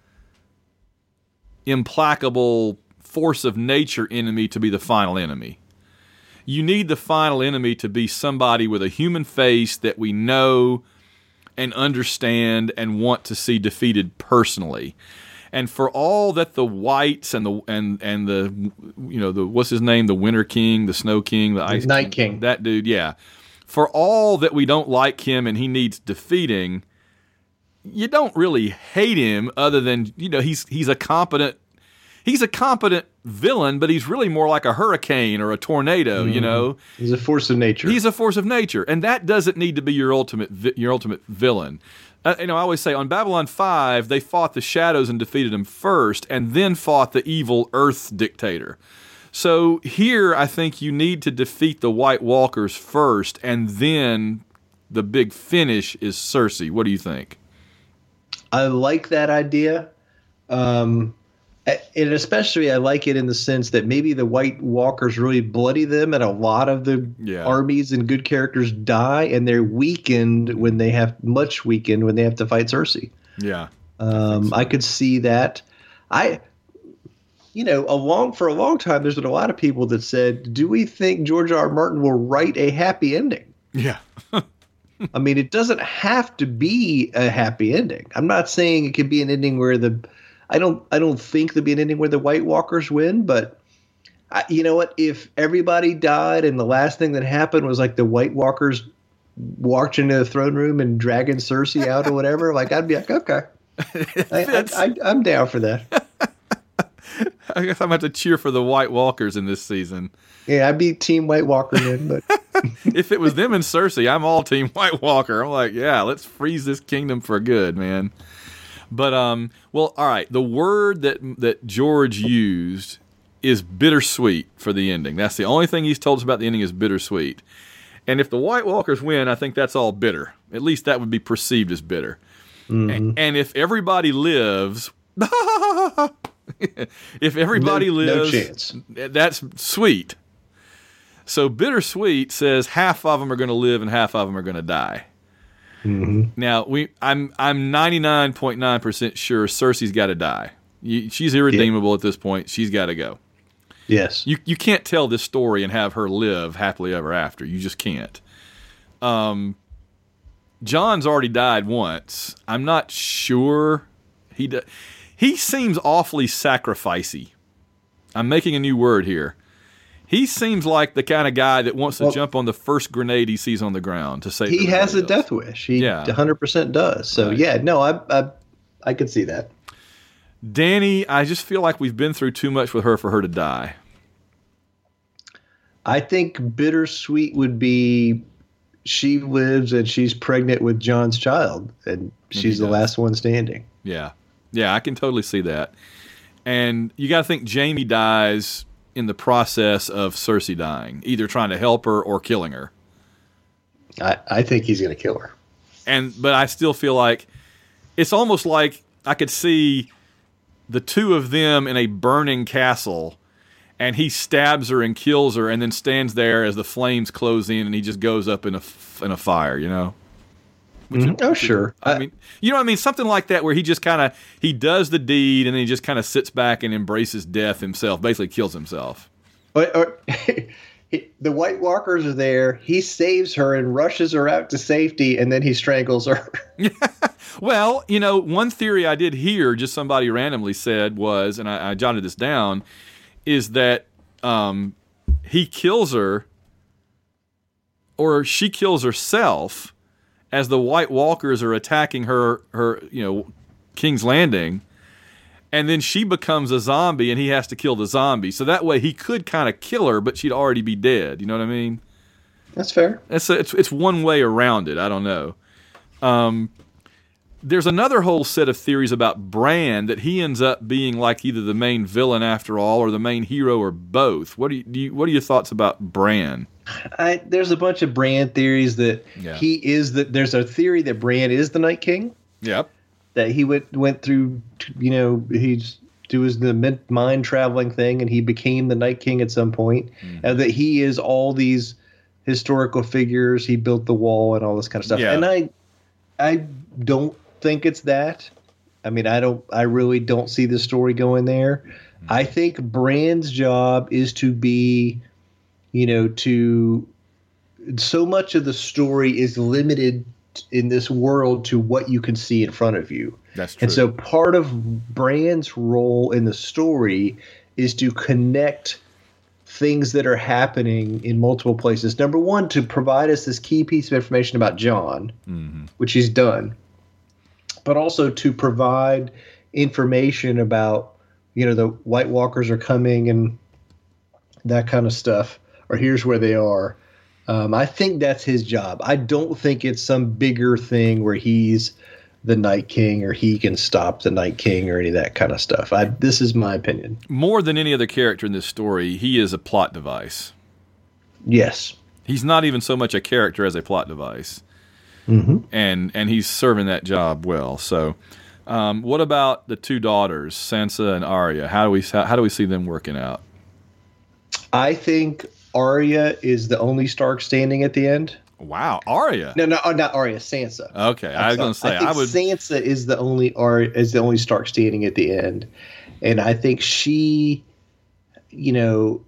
implacable force of nature enemy to be the final enemy. You need the final enemy to be somebody with a human face that we know and understand and want to see defeated personally. And for all that the Whites and the and and the you know the what's his name, the Winter King, the Snow King, the Ice Night King, King, that dude, yeah. For all that we don't like him and he needs defeating, you don't really hate him other than you know he's he's a competent. He's a competent villain, but he's really more like a hurricane or a tornado, mm-hmm. you know. He's a force of nature. He's a force of nature, and that doesn't need to be your ultimate vi- your ultimate villain. Uh, you know, I always say on Babylon five, they fought the shadows and defeated him first, and then fought the evil Earth dictator. So here, I think you need to defeat the White Walkers first, and then the big finish is Cersei. What do you think? I like that idea. Um And especially I like it in the sense that maybe the White Walkers really bloody them and a lot of the yeah. armies and good characters die and they're weakened when they have much weakened when they have to fight Cersei. Yeah. Um, I, so. I could see that. I, you know, a long, for a long time, there's been a lot of people that said, do we think George R. R. Martin will write a happy ending? Yeah. I mean, it doesn't have to be a happy ending. I'm not saying it could be an ending where the I don't. I don't think there'll be an ending where the White Walkers win, but I, you know what? If everybody died and the last thing that happened was like the White Walkers walked into the throne room and dragging Cersei out or whatever, like I'd be like, okay, I, I, I, I'm down for that. I guess I'm going to have to cheer for the White Walkers in this season. Yeah, I'd be Team White Walker then, but if it was them and Cersei, I'm all Team White Walker. I'm like, yeah, let's freeze this kingdom for good, man. But, um, well, all right, the word that that George used is bittersweet for the ending. That's the only thing he's told us about the ending is bittersweet. And if the White Walkers win, I think that's all bitter. At least that would be perceived as bitter. Mm-hmm. And, and if everybody lives, if everybody no, lives, no chance. That's sweet. So bittersweet says half of them are going to live and half of them are going to die. Mm-hmm. Now we, I'm I'm ninety-nine point nine percent sure Cersei's got to die. You, she's irredeemable yeah. at this point. She's got to go. Yes. You you can't tell this story and have her live happily ever after. You just can't. Um, John's already died once. I'm not sure he do, he seems awfully sacrificey. I'm making a new word here. He seems like the kind of guy that wants to well, jump on the first grenade he sees on the ground to save. He has a else. death wish. He yeah. one hundred percent does. So right. yeah, no, I, I I could see that. Dany, I just feel like we've been through too much with her for her to die. I think bittersweet would be she lives and she's pregnant with John's child, and she's the last one standing. Yeah, yeah, I can totally see that. And you got to think Jaime dies in the process of Cersei dying, either trying to help her or killing her. I, I think he's going to kill her. And but I still feel like it's almost like I could see the two of them in a burning castle, and he stabs her and kills her, and then stands there as the flames close in, and he just goes up in a in a fire, you know. Mm-hmm. Oh, sure. I mean, you know what I mean? Something like that, where he just kind of he does the deed, and then he just kind of sits back and embraces death himself, basically kills himself. But or, the White Walkers are there. He saves her and rushes her out to safety, and then he strangles her. Well, you know, one theory I did hear, just somebody randomly said was, and I, I jotted this down, is that um, he kills her, or she kills herself. as the White Walkers are attacking her, her, you know, King's Landing, and then she becomes a zombie, and he has to kill the zombie. So that way, he could kind of kill her, but she'd already be dead. You know what I mean? That's fair. It's a, it's it's one way around it. I don't know. Um, there's another whole set of theories about Bran that he ends up being like either the main villain after all, or the main hero, or both. What do you, do you what are your thoughts about Bran? I, there's a bunch of Bran theories that Yeah. he is the. There's a theory that Bran is the Night King. Yep. That he went went through. You know, he's do his the min- mind traveling thing, and he became the Night King at some point. Mm-hmm. And that he is all these historical figures. He built the wall and all this kind of stuff. Yeah. And I, I don't think it's that. I mean, I don't. I really don't see the story going there. Mm-hmm. I think Bran's job is to be, you know, to so much of the story is limited in this world to what you can see in front of you. That's true. And so part of Bran's role in the story is to connect things that are happening in multiple places. Number one, to provide us this key piece of information about Jon, mm-hmm. which he's done, but also to provide information about, you know, the White Walkers are coming and that kind of stuff, or here's where they are. Um, I think that's his job. I don't think it's some bigger thing where he's the Night King or he can stop the Night King or any of that kind of stuff. I, this is my opinion. More than any other character in this story, he is a plot device. Yes. He's not even so much a character as a plot device. Mm-hmm. And and he's serving that job well. So, um, what about the two daughters, Sansa and Arya? How do we how, how do we see them working out? I think Arya is the only Stark standing at the end. Wow, Arya. No, no, oh, not Arya. Sansa. Okay, I was going to say I, think I would. Sansa is the only Arya is the only Stark standing at the end, and I think she, you know,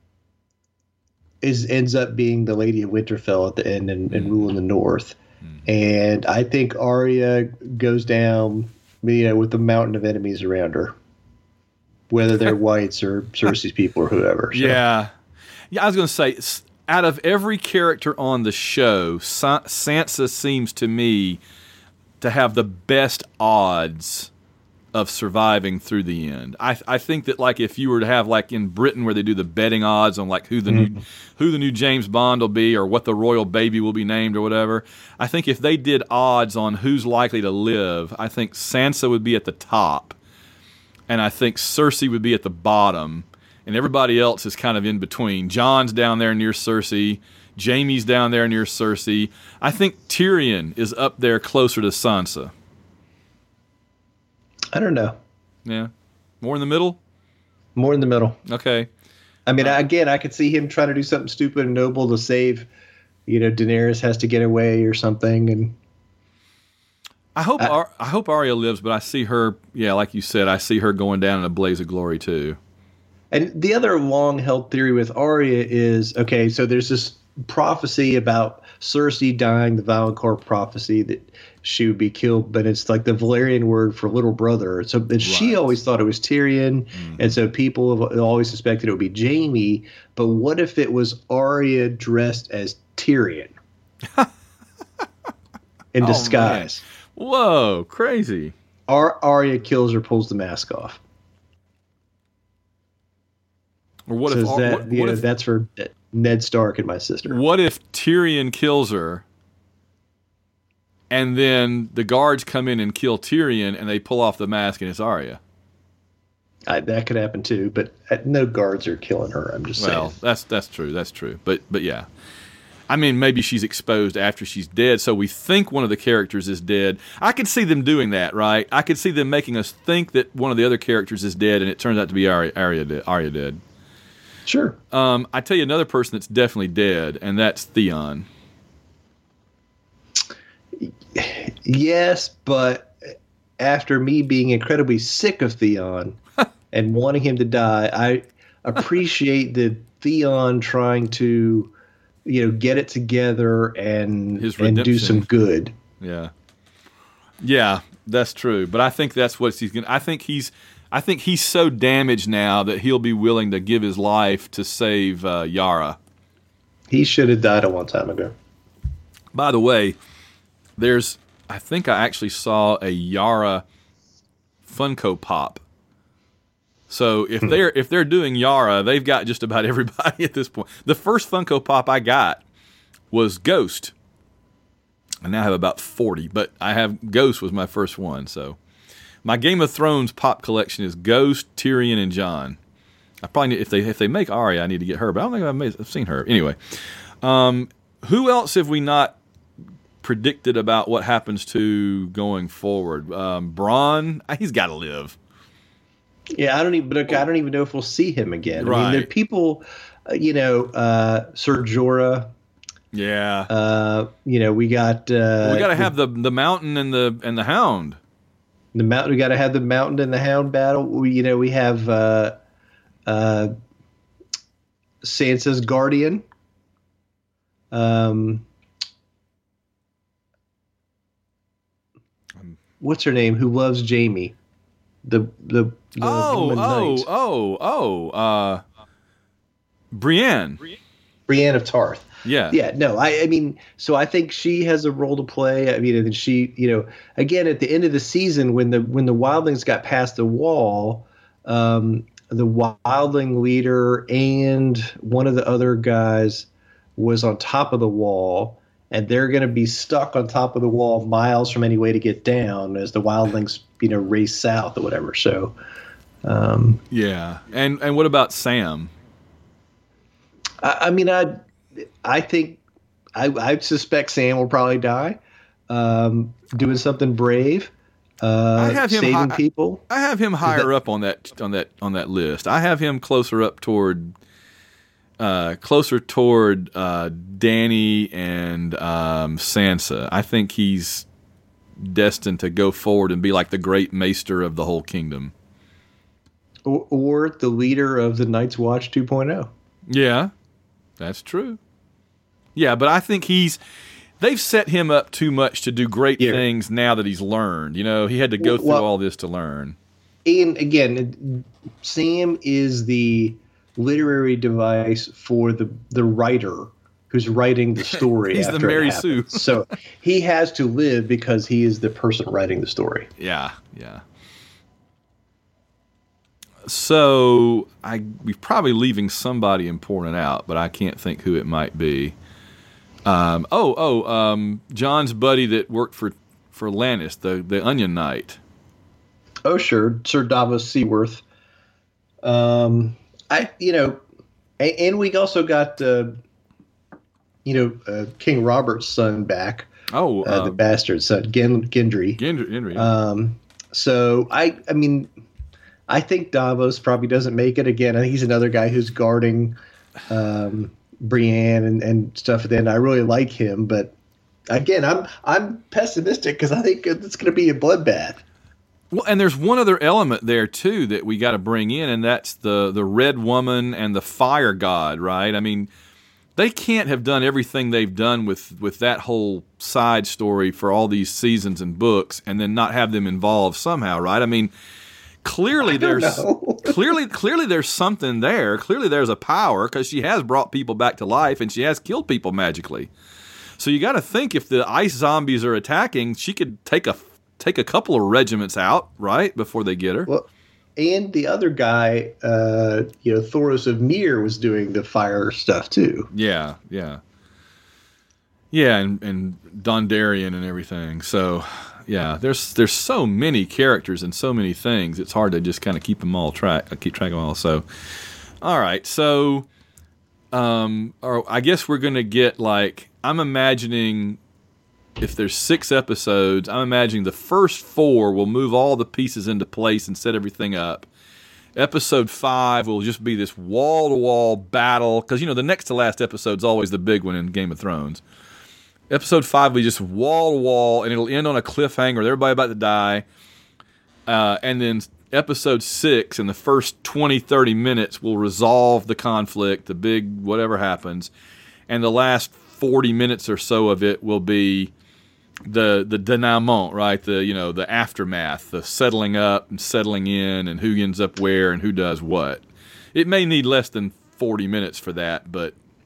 is ends up being the Lady of Winterfell at the end and, and ruling the North. And I think Arya goes down, you know, with the mountain of enemies around her, whether they're whites or Cersei's people or whoever. So. Yeah, yeah. I was going to say, out of every character on the show, Sa- Sansa seems to me to have the best odds of surviving through the end. I I think that, like, if you were to have, like in Britain where they do the betting odds on like who the mm-hmm. new who the new James Bond will be or what the royal baby will be named or whatever, I think if they did odds on who's likely to live, I think Sansa would be at the top, and I think Cersei would be at the bottom, and everybody else is kind of in between. Jon's down there near Cersei, Jaime's down there near Cersei. I think Tyrion is up there closer to Sansa. I don't know. Yeah. More in the middle? More in the middle. Okay. I mean, uh, again, I could see him trying to do something stupid and noble to save, you know, Daenerys has to get away or something. And I hope I, Ar- I hope Arya lives, but I see her, yeah, like you said, I see her going down in a blaze of glory too. And the other long-held theory with Arya is, okay, so there's this prophecy about Cersei dying, the Valancourt prophecy that she would be killed, but it's like the Valyrian word for little brother. So and right. She always thought it was Tyrion, mm-hmm. and so people have always suspected it would be Jaime. But what if it was Arya dressed as Tyrion in disguise? Oh, whoa, crazy! Ar- Arya kills her, pulls the mask off. Or what so if, that, what, what you know, if that's for Ned Stark and my sister? What if Tyrion kills her? And then the guards come in and kill Tyrion, and they pull off the mask, and it's Arya. I, that could happen too, but no guards are killing her. I'm just well, saying. that's that's true. That's true. But but yeah, I mean, maybe she's exposed after she's dead, so we think one of the characters is dead. I could see them doing that, right? I could see them making us think that one of the other characters is dead, and it turns out to be Arya, Arya, dead, Arya dead. Sure. Um, I tell you another person that's definitely dead, and that's Theon. Yes, but after me being incredibly sick of Theon and wanting him to die, I appreciate the Theon trying to, you know, get it together and and do some good. Yeah, yeah, that's true. But I think that's what he's going. I think he's. I think he's so damaged now that he'll be willing to give his life to save uh, Yara. He should have died a long time ago. By the way, there's, I think I actually saw a Yara Funko Pop. So if they're if they're doing Yara, they've got just about everybody at this point. The first Funko Pop I got was Ghost. I now have about forty, but I have Ghost was my first one. So my Game of Thrones pop collection is Ghost, Tyrion, and Jon. I probably need, if they if they make Arya, I need to get her, but I don't think I've, made, I've seen her anyway. Um, who else have we not predicted about what happens to going forward? Um, Bronn, he's got to live. Yeah, I don't even. But I don't even know if we'll see him again. Right. I mean, there are people, uh, you know, uh, Ser Jorah. Yeah. Uh, you know, we got. Uh, we got to have the the Mountain and the and the Hound. The mountain. We got to have the Mountain and the Hound battle. We, you know, we have uh, uh, Sansa's guardian. Um. What's her name? Who loves Jaime? The the, the oh woman oh knight. oh oh uh, Brienne. Brienne of Tarth. Yeah. Yeah. No, I I mean, so I think she has a role to play. I mean, and she, you know, again at the end of the season when the when the wildlings got past the wall, um, the wildling leader and one of the other guys was on top of the wall. And they're going to be stuck on top of the wall miles from any way to get down as the wildlings, you know, race south or whatever. So, um, yeah. And and what about Sam? I, I mean, I I think I, I suspect Sam will probably die, um, doing something brave, uh, I have him saving hi- people. I have him higher that- up on that on that on that list. I have him closer up toward. Uh, closer toward uh, Dany and um, Sansa. I think he's destined to go forward and be like the great maester of the whole kingdom. Or, or the leader of the Night's Watch two point oh. Yeah, that's true. Yeah, but I think he's... They've set him up too much to do great Yeah. things now that he's learned. You know, he had to go through Well- all this to learn. And again, Sam is the literary device for the the writer who's writing the story. He's the after it Mary happens. Sue. So he has to live because he is the person writing the story. Yeah, yeah. So I we're probably leaving somebody important out, but I can't think who it might be. Um, oh, oh, um, John's buddy that worked for for Lannis, the the Onion Knight. Oh, sure, Sir Davos Seaworth. Um, I you know, and, and we also got uh, you know uh, King Robert's son back. Oh, uh, um, the bastard son, Gen- Gendry. Gendry. Gendry. Um, so I, I mean, I think Davos probably doesn't make it again. I think he's another guy who's guarding um, Brienne and, and stuff. Then I really like him, but again, I'm I'm pessimistic because I think it's going to be a bloodbath. Well, and there's one other element there too that we got to bring in, and that's the the Red Woman and the Fire God, right? I mean, they can't have done everything they've done with, with that whole side story for all these seasons and books, and then not have them involved somehow, right? I mean, clearly I don't there's know. clearly clearly there's something there. Clearly there's a power because she has brought people back to life and she has killed people magically. So you got to think if the ice zombies are attacking, she could take a take a couple of regiments out, right, before they get her. Well, and the other guy, uh, you know, Thoros of Myr was doing the fire stuff too. Yeah, yeah. Yeah, and, and Dondarrion and everything. So, yeah, there's there's so many characters and so many things. It's hard to just kind of keep them all track, keep track of them all. So, all right. So, um, or I guess we're going to get like, I'm imagining if there's six episodes, I'm imagining the first four will move all the pieces into place and set everything up. Episode five will just be this wall-to-wall battle, because, you know, the next to last episode's always the big one in Game of Thrones. Episode five will be just wall-to-wall, and it'll end on a cliffhanger with everybody about to die. Uh, and then episode six, in the first twenty, thirty minutes, will resolve the conflict, the big whatever happens. And the last forty minutes or so of it will be the the denouement, right? The you know the aftermath, the settling up and settling in, and who ends up where and who does what. It may need less than forty minutes for that, but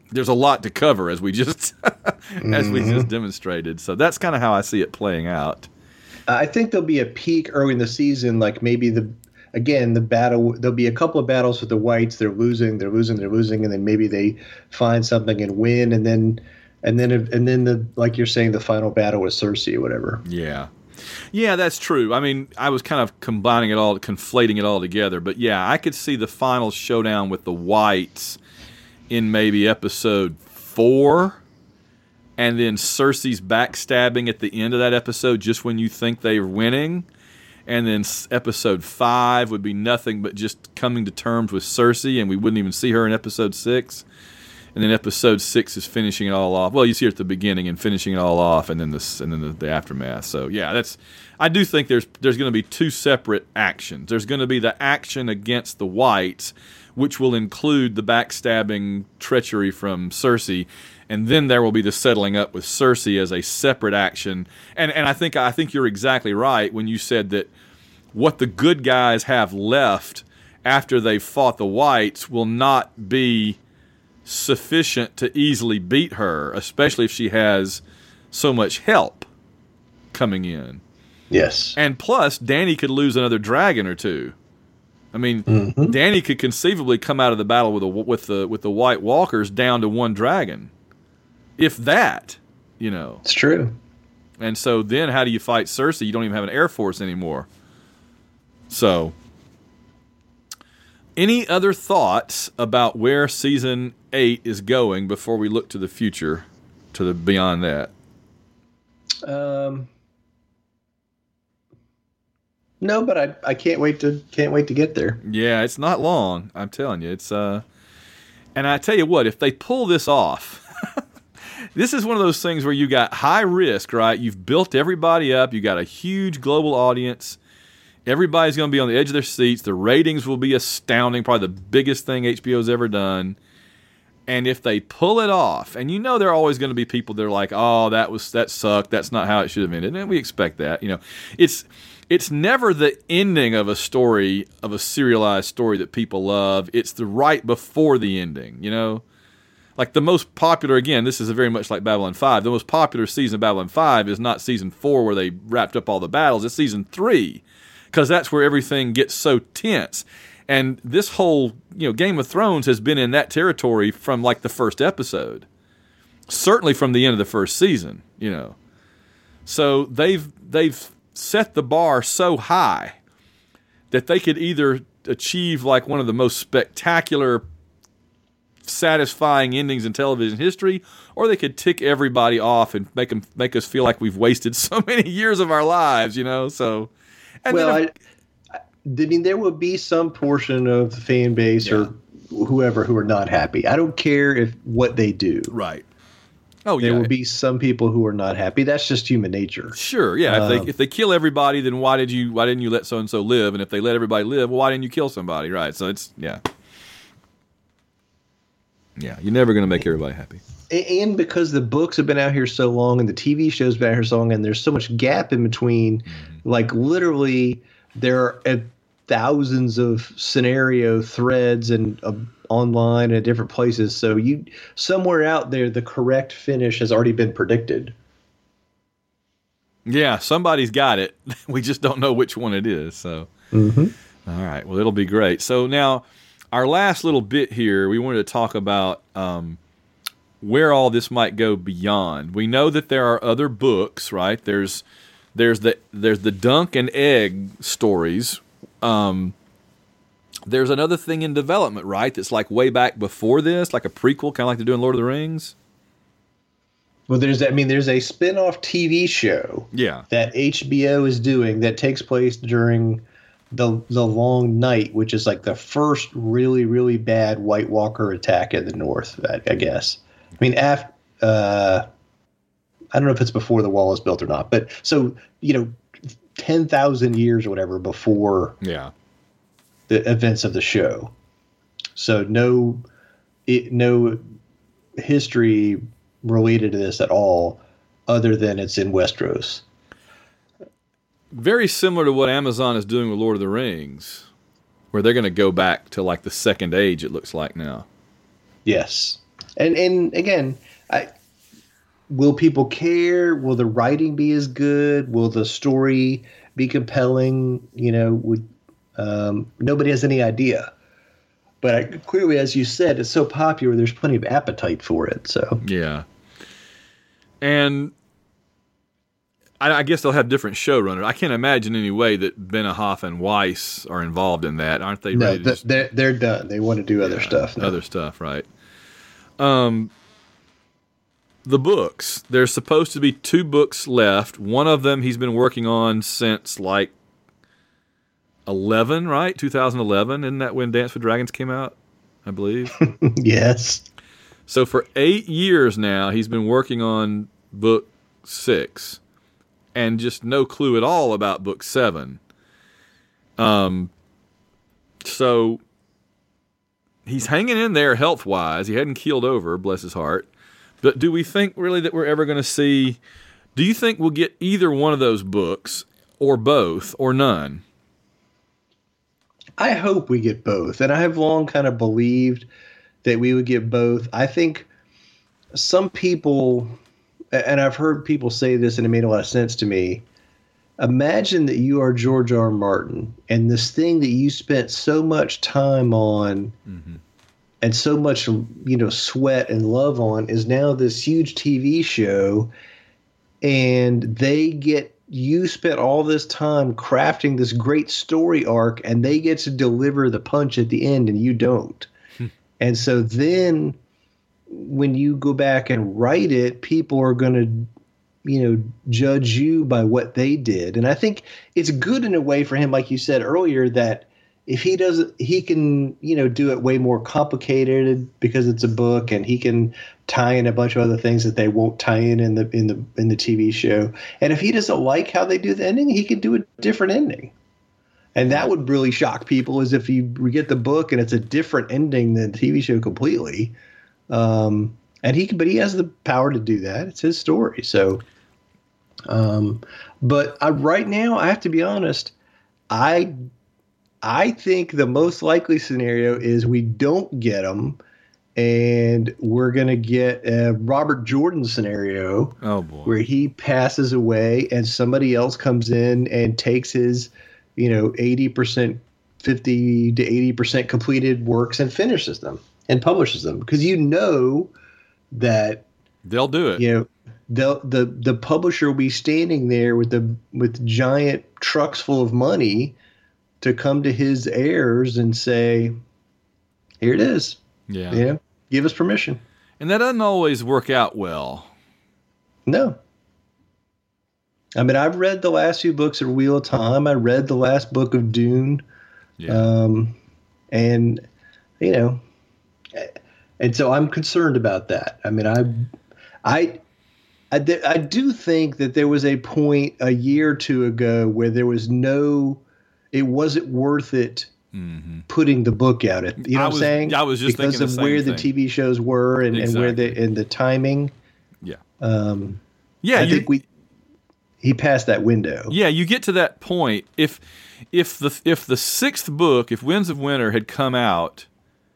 there's a lot to cover, as we just as we Mm-hmm. just demonstrated. So that's kind of how I see it playing out. I think there'll be a peak early in the season, like maybe the again the battle. There'll be a couple of battles with the whites. They're losing, they're losing, they're losing, and then maybe they find something and win, and then and then and then the like you're saying the final battle with Cersei or whatever. Yeah. Yeah, that's true. I mean, I was kind of combining it all, conflating it all together. But yeah, I could see the final showdown with the whites in maybe episode four, and then Cersei's backstabbing at the end of that episode just when you think they're winning. And then s- episode five would be nothing but just coming to terms with Cersei, and we wouldn't even see her in episode six. And then episode six is finishing it all off. Well, you see her at the beginning and finishing it all off, and then this, and then the, the aftermath. So yeah, that's. I do think there's there's going to be two separate actions. There's going to be the action against the whites, which will include the backstabbing treachery from Cersei, and then there will be the settling up with Cersei as a separate action. And and I think I think you're exactly right when you said that what the good guys have left after they've fought the whites will not be sufficient to easily beat her, especially if she has so much help coming in. Yes. And plus, Dany could lose another dragon or two. I mean, mm-hmm. Dany could conceivably come out of the battle with the with the with the White Walkers down to one dragon, if that, you know. It's true. And so then, how do you fight Cersei? You don't even have an air force anymore. So, any other thoughts about where season eight is going before we look to the future, to the beyond that? Um. No, but I I can't wait to can't wait to get there. Yeah, it's not long. I'm telling you, it's uh, and I tell you what, if they pull this off, this is one of those things where you got high risk, right? You've built everybody up. You got a huge global audience. Everybody's going to be on the edge of their seats. The ratings will be astounding, probably the biggest thing H B O's ever done. And if they pull it off, and you know there are always going to be people that are like, "Oh, that was that sucked. That's not how it should have ended." And we expect that, you know. It's it's never the ending of a story, of a serialized story that people love. It's the right before the ending, you know. Like the most popular, again, this is very much like Babylon five. The most popular season of Babylon five is not season four where they wrapped up all the battles. It's season three, because that's where everything gets so tense. And this whole, you know, Game of Thrones has been in that territory from like the first episode, certainly from the end of the first season, you know. So they've they've set the bar so high that they could either achieve like one of the most spectacular, satisfying endings in television history, or they could tick everybody off and make them make us feel like we've wasted so many years of our lives, you know. So, and well, then if, I, I mean, there will be some portion of the fan base yeah. or whoever who are not happy. I don't care if what they do. Right. Oh, there yeah. will be some people who are not happy. That's just human nature. Sure, yeah. Um, if they if they kill everybody, then why did you why didn't you let so and so live? And if they let everybody live, well, why didn't you kill somebody? Right. So it's yeah. Yeah, you're never going to make everybody happy. And because the books have been out here so long and the T V shows have been out here so long and there's so much gap in between, mm-hmm. like literally there are uh, thousands of scenario threads and uh, online and at different places. So you somewhere out there, the correct finish has already been predicted. Yeah, somebody's got it. We just don't know which one it is. So, mm-hmm. All right. Well, it'll be great. So now our last little bit here, we wanted to talk about um, where all this might go beyond. We know that there are other books, right? There's there's the there's the Dunk and Egg stories. Um, there's another thing in development, right? That's like way back before this, like a prequel, kind of like they're doing Lord of the Rings. Well, there's I mean, there's a spin-off T V show, yeah, that H B O is doing that takes place during the the Long Night, which is like the first really really bad White Walker attack in the North. I, I guess. I mean, after uh, I don't know if it's before the wall is built or not, but so you know, ten thousand years or whatever before yeah the events of the show. So no, it, no history related to this at all, other than it's in Westeros. Very similar to what Amazon is doing with Lord of the Rings, where they're going to go back to like the Second Age, it looks like now. Yes. And and again, I, will people care? Will the writing be as good? Will the story be compelling? You know, would um, nobody has any idea. But I, clearly, as you said, it's so popular. There's plenty of appetite for it. So yeah, and I, I guess they'll have different showrunners. I can't imagine any way that Benioff and Weiss are involved in that, aren't they? No, ready to th- just, they're they're done. They want to do other yeah, stuff. Now. Other stuff, right? Um, the books. There's supposed to be two books left. One of them he's been working on since like eleven, right? two thousand eleven, isn't that when Dance with Dragons came out? I believe. Yes. So for eight years now, he's been working on book six, and just no clue at all about book seven. Um. So he's hanging in there health-wise. He hadn't keeled over, bless his heart. But do we think really that we're ever going to see... Do you think we'll get either one of those books, or both, or none? I hope we get both. And I have long kind of believed that we would get both. I think some people, and I've heard people say this and it made a lot of sense to me, imagine that you are George R. R. Martin, and this thing that you spent so much time on mm-hmm. and so much, you know, sweat and love on is now this huge T V show, and they get you spent all this time crafting this great story arc, and they get to deliver the punch at the end, and you don't. Hmm. And so then when you go back and write it, people are going to, you know, judge you by what they did. And I think it's good in a way for him, like you said earlier, that if he does, he can, you know, do it way more complicated because it's a book, and he can tie in a bunch of other things that they won't tie in in the in the in the T V show. And if he doesn't like how they do the ending, he can do a different ending. And that would really shock people, is if you get the book and it's a different ending than the T V show completely. Um, and he can, but he has the power to do that. It's his story. So, um, but I, right now, I have to be honest, I. I think the most likely scenario is we don't get them, and we're going to get a Robert Jordan scenario oh, boy. where he passes away and somebody else comes in and takes his, you know, eighty percent, fifty to eighty percent completed works and finishes them and publishes them. Because you know that they'll do it. You know, the the the publisher will be standing there with the with giant trucks full of money to come to his heirs and say, here it is. Yeah. You know, give us permission. And that doesn't always work out well. No. I mean, I've read the last few books of Wheel of Time. I read the last book of Dune. Yeah. Um, and, you know, and so I'm concerned about that. I mean, I, I, I, I do think that there was a point a year or two ago where there was no, it wasn't worth it mm-hmm. putting the book out. It, you know I what was, I'm saying? I was just because thinking of the where same the thing. T V shows were and, exactly. and where the and the timing. Yeah. Um, yeah. I you, think we he passed that window. Yeah, you get to that point if if the if the sixth book, if Winds of Winter had come out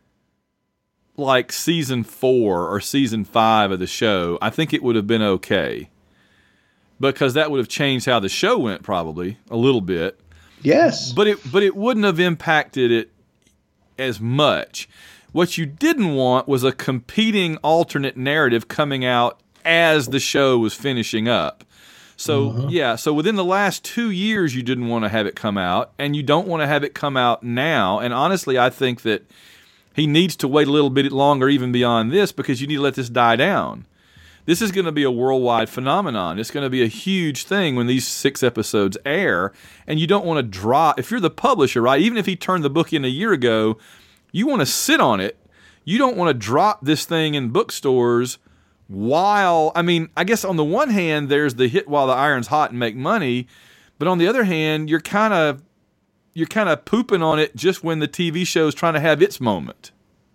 like season four or season five of the show, I think it would have been okay, because that would have changed how the show went probably a little bit. Yes. But it but it wouldn't have impacted it as much. What you didn't want was a competing alternate narrative coming out as the show was finishing up. So, uh-huh. yeah, so within the last two years you didn't want to have it come out, and you don't want to have it come out now. And honestly, I think that he needs to wait a little bit longer even beyond this, because you need to let this die down. This is going to be a worldwide phenomenon. It's going to be a huge thing when these six episodes air, and you don't want to drop. If you're the publisher, right, even if he turned the book in a year ago, you want to sit on it. You don't want to drop this thing in bookstores while, I mean, I guess on the one hand, there's the hit while the iron's hot and make money, but on the other hand, you're kind of you're kind of pooping on it just when the T V show's trying to have its moment.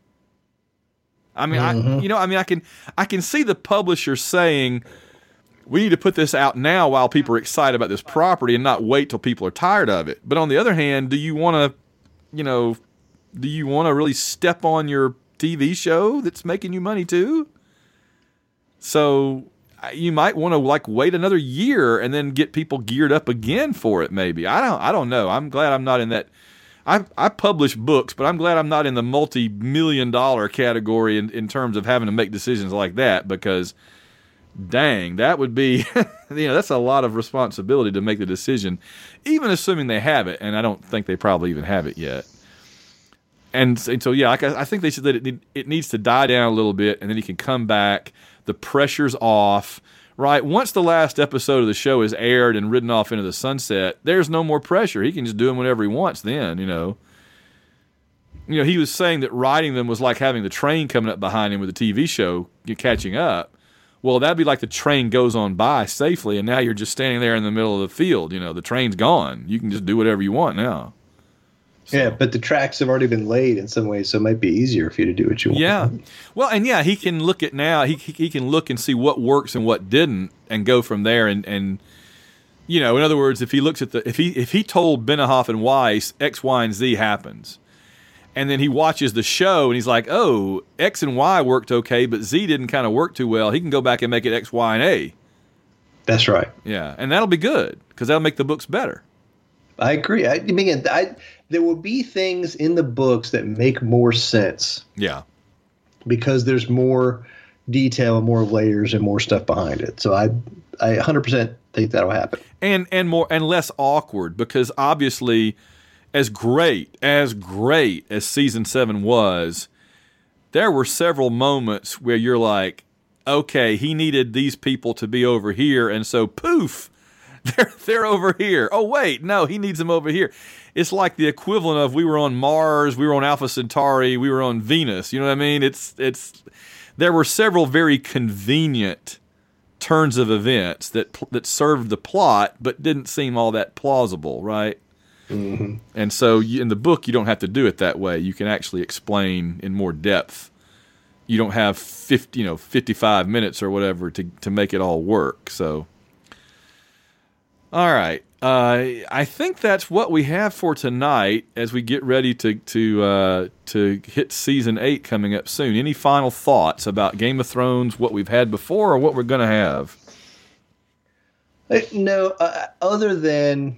I mean, mm-hmm. I, you know, I mean, I can, I can see the publisher saying, we need to put this out now while people are excited about this property and not wait till people are tired of it. But on the other hand, do you want to, you know, do you want to really step on your T V show that's making you money too. So you might want to like wait another year and then get people geared up again for it. Maybe I don't. I don't know. I'm glad I'm not in that. I I publish books, but I'm glad I'm not in the multi-million dollar category in, in terms of having to make decisions like that, because dang, that would be, you know, that's a lot of responsibility to make the decision, even assuming they have it, and I don't think they probably even have it yet. And, and so, yeah, like I, I think they said that it, it needs to die down a little bit, and then he can come back. The pressure's off, right? Once the last episode of the show is aired and ridden off into the sunset, there's no more pressure. He can just do them whenever he wants then, you know. You know, he was saying that writing them was like having the train coming up behind him with a T V show catching up. Well, that'd be like the train goes on by safely, and now you're just standing there in the middle of the field. You know, the train's gone. You can just do whatever you want now. So. Yeah, but the tracks have already been laid in some ways, so it might be easier for you to do what you want. Yeah. Well, and yeah, he can look at now. He he can look and see what works and what didn't, and go from there. And, and you know, in other words, if he looks at the if he if he told Benioff and Weiss X, Y, and Z happens, and then he watches the show and he's like, oh, X and Y worked okay, but Z didn't kind of work too well. He can go back and make it X, Y, and A. That's right. Yeah, and that'll be good because that'll make the books better. I agree. I, I mean, I, there will be things in the books that make more sense. Yeah. Because there's more detail and more layers and more stuff behind it. So I, I one hundred percent think that'll happen. And and more and less awkward, because obviously, as great as great as season seven was, there were several moments where you're like, okay, he needed these people to be over here, and so poof. They're, they're over here. Oh, wait, no, he needs them over here. It's like the equivalent of we were on Mars, we were on Alpha Centauri, we were on Venus. You know what I mean? It's it's. There were several very convenient turns of events that that served the plot, but didn't seem all that plausible, right? Mm-hmm. And so you, in the book, you don't have to do it that way. You can actually explain in more depth. You don't have fifty, you know, fifty-five minutes or whatever to to make it all work. So. All right. Uh, I think that's what we have for tonight as we get ready to to uh, to hit season eight coming up soon. Any final thoughts about Game of Thrones, what we've had before, or what we're going to have? No, uh, other than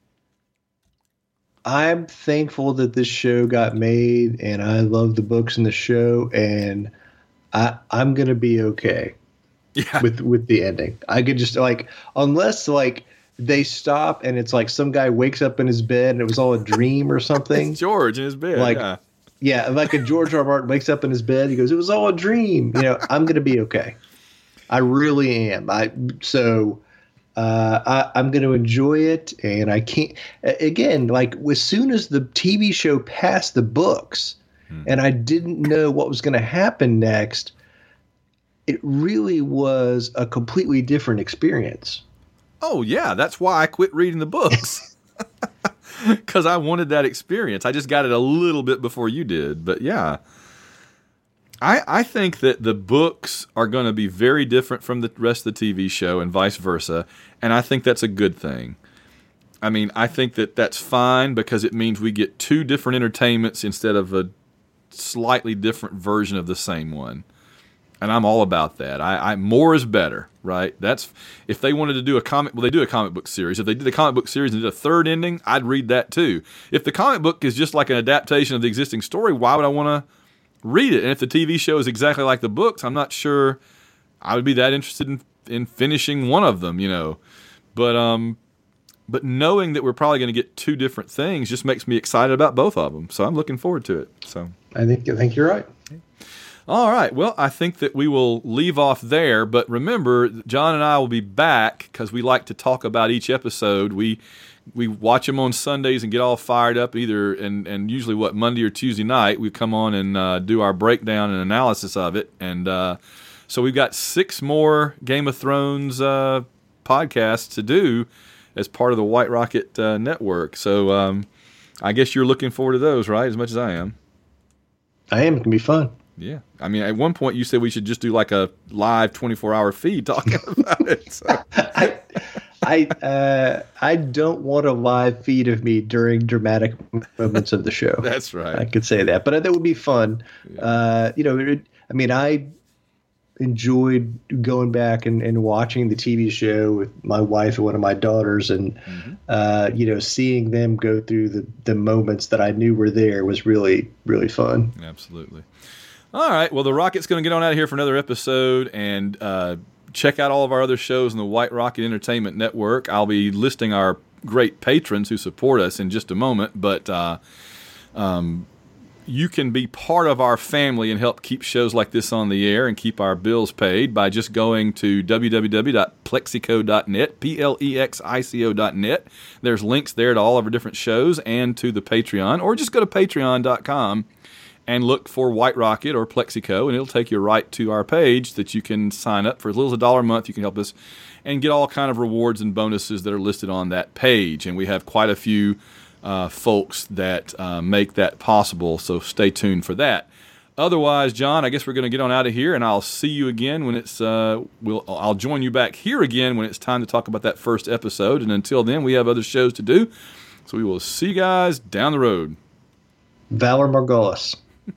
I'm thankful that this show got made, and I love the books in the show, and I, I'm going to be okay yeah. with with the ending. I could just like, unless like. They stop and it's like some guy wakes up in his bed and it was all a dream or something. It's George in his bed. Like, yeah. yeah, like a George R. R. Martin wakes up in his bed. He goes, "It was all a dream." You know, I'm going to be okay. I really am. I so uh, I, I'm going to enjoy it, and I can't. Again, like as soon as the T V show passed the books, hmm. and I didn't know what was going to happen next, it really was a completely different experience. Oh, yeah, that's why I quit reading the books. Because I wanted that experience. I just got it a little bit before you did. But, yeah, I, I think that the books are going to be very different from the rest of the T V show and vice versa. And I think that's a good thing. I mean, I think that that's fine because it means we get two different entertainments instead of a slightly different version of the same one. And I'm all about that. I, I more is better, right? That's if they wanted to do a comic, well, they do a comic book series. If they did a comic book series and did a third ending, I'd read that too. If the comic book is just like an adaptation of the existing story, why would I want to read it? And if the T V show is exactly like the books, I'm not sure I would be that interested in in finishing one of them, you know. But um, but knowing that we're probably going to get two different things just makes me excited about both of them. So I'm looking forward to it. So I think I think you're right. All right. Well, I think that we will leave off there. But remember, John and I will be back because we like to talk about each episode. We we watch them on Sundays and get all fired up either, and, and usually, what, Monday or Tuesday night, we come on and uh, do our breakdown and analysis of it. And uh, so we've got six more Game of Thrones uh, podcasts to do as part of the White Rocket uh, Network. So um, I guess you're looking forward to those, right, as much as I am? I am. It can be fun. Yeah. I mean, at one point you said we should just do like a live twenty-four hour feed talking about it. So. I, I uh, I don't want a live feed of me during dramatic moments of the show. That's right. I could say that, but that would be fun. Yeah. Uh, you know, it, I mean, I enjoyed going back and, and watching the T V show with my wife and one of my daughters, and mm-hmm. uh, you know, seeing them go through the the moments that I knew were there was really really fun. Absolutely. All right. Well, the Rocket's going to get on out of here for another episode, and uh, check out all of our other shows in the White Rocket Entertainment Network. I'll be listing our great patrons who support us in just a moment, but uh, um, you can be part of our family and help keep shows like this on the air and keep our bills paid by just going to w w w dot plexico dot net, P L E X I C O dot net. There's links there to all of our different shows and to the Patreon, or just go to patreon dot com and look for White Rocket or Plexico, and it'll take you right to our page that you can sign up for as little as a dollar a month. You can help us and get all kind of rewards and bonuses that are listed on that page. And we have quite a few uh, folks that uh, make that possible, so stay tuned for that. Otherwise, John, I guess we're going to get on out of here, and I'll see you again when it's. Uh, we'll I'll join you back here again when it's time to talk about that first episode. And until then, we have other shows to do, so we will see you guys down the road. Valor Morghulis.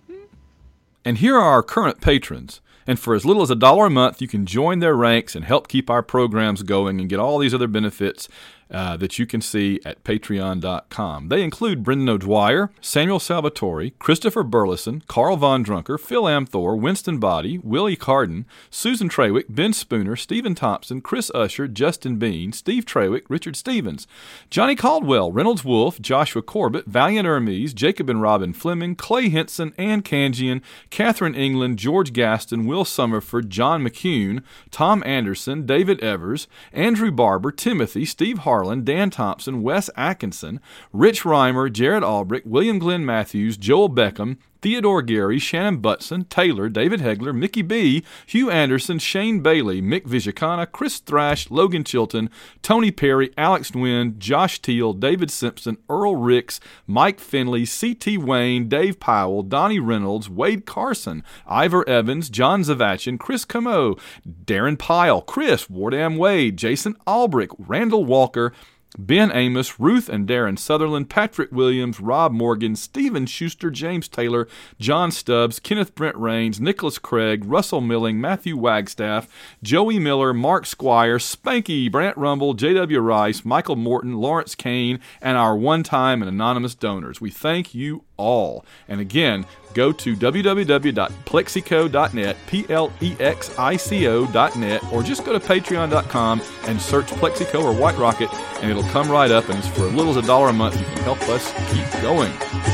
And here are our current patrons. And for as little as a dollar a month, you can join their ranks and help keep our programs going and get all these other benefits uh, that you can see at patreon dot com. They include Brendan O'Dwyer, Samuel Salvatore, Christopher Burleson, Carl Von Drunker, Phil Amthor, Winston Body, Willie Carden, Susan Trawick, Ben Spooner, Stephen Thompson, Chris Usher, Justin Bean, Steve Trawick, Richard Stevens, Johnny Caldwell, Reynolds Wolfe, Joshua Corbett, Valiant Hermes, Jacob and Robin Fleming, Clay Henson, Ann Kangian, Catherine England, George Gaston, Will Summerford, John McCune, Tom Anderson, David Evers, Andrew Barber, Timothy, Steve Harlan, Dan Thompson, Wes Atkinson, Rich Reimer, Jared Albrick, William Glenn Matthews, Joel Beckham, Theodore Gary, Shannon Butson, Taylor, David Hegler, Mickey B., Hugh Anderson, Shane Bailey, Mick Vizicana, Chris Thrash, Logan Chilton, Tony Perry, Alex Nguyen, Josh Teal, David Simpson, Earl Ricks, Mike Finley, C T Wayne, Dave Powell, Donnie Reynolds, Wade Carson, Ivor Evans, John Zavachin, Chris Camo, Darren Pyle, Chris, Wardam Wade, Jason Albrick, Randall Walker, Ben Amos, Ruth and Darren Sutherland, Patrick Williams, Rob Morgan, Stephen Schuster, James Taylor, John Stubbs, Kenneth Brent Rains, Nicholas Craig, Russell Milling, Matthew Wagstaff, Joey Miller, Mark Squire, Spanky, Brant Rumble, J W Rice, Michael Morton, Lawrence Kane, and our one-time and anonymous donors. We thank you all. And again, go to w w w dot plexico dot net, P L E X I C O dot net, or just go to patreon dot com and search Plexico or White Rocket, and it'll come right up, and it's for as little as a dollar a month. You can help us keep going.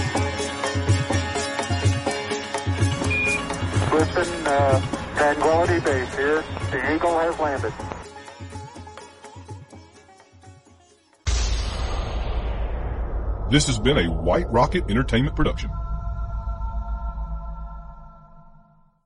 Clifton, uh, Tranquility Base here. The Eagle has landed. This has been a White Rocket Entertainment production.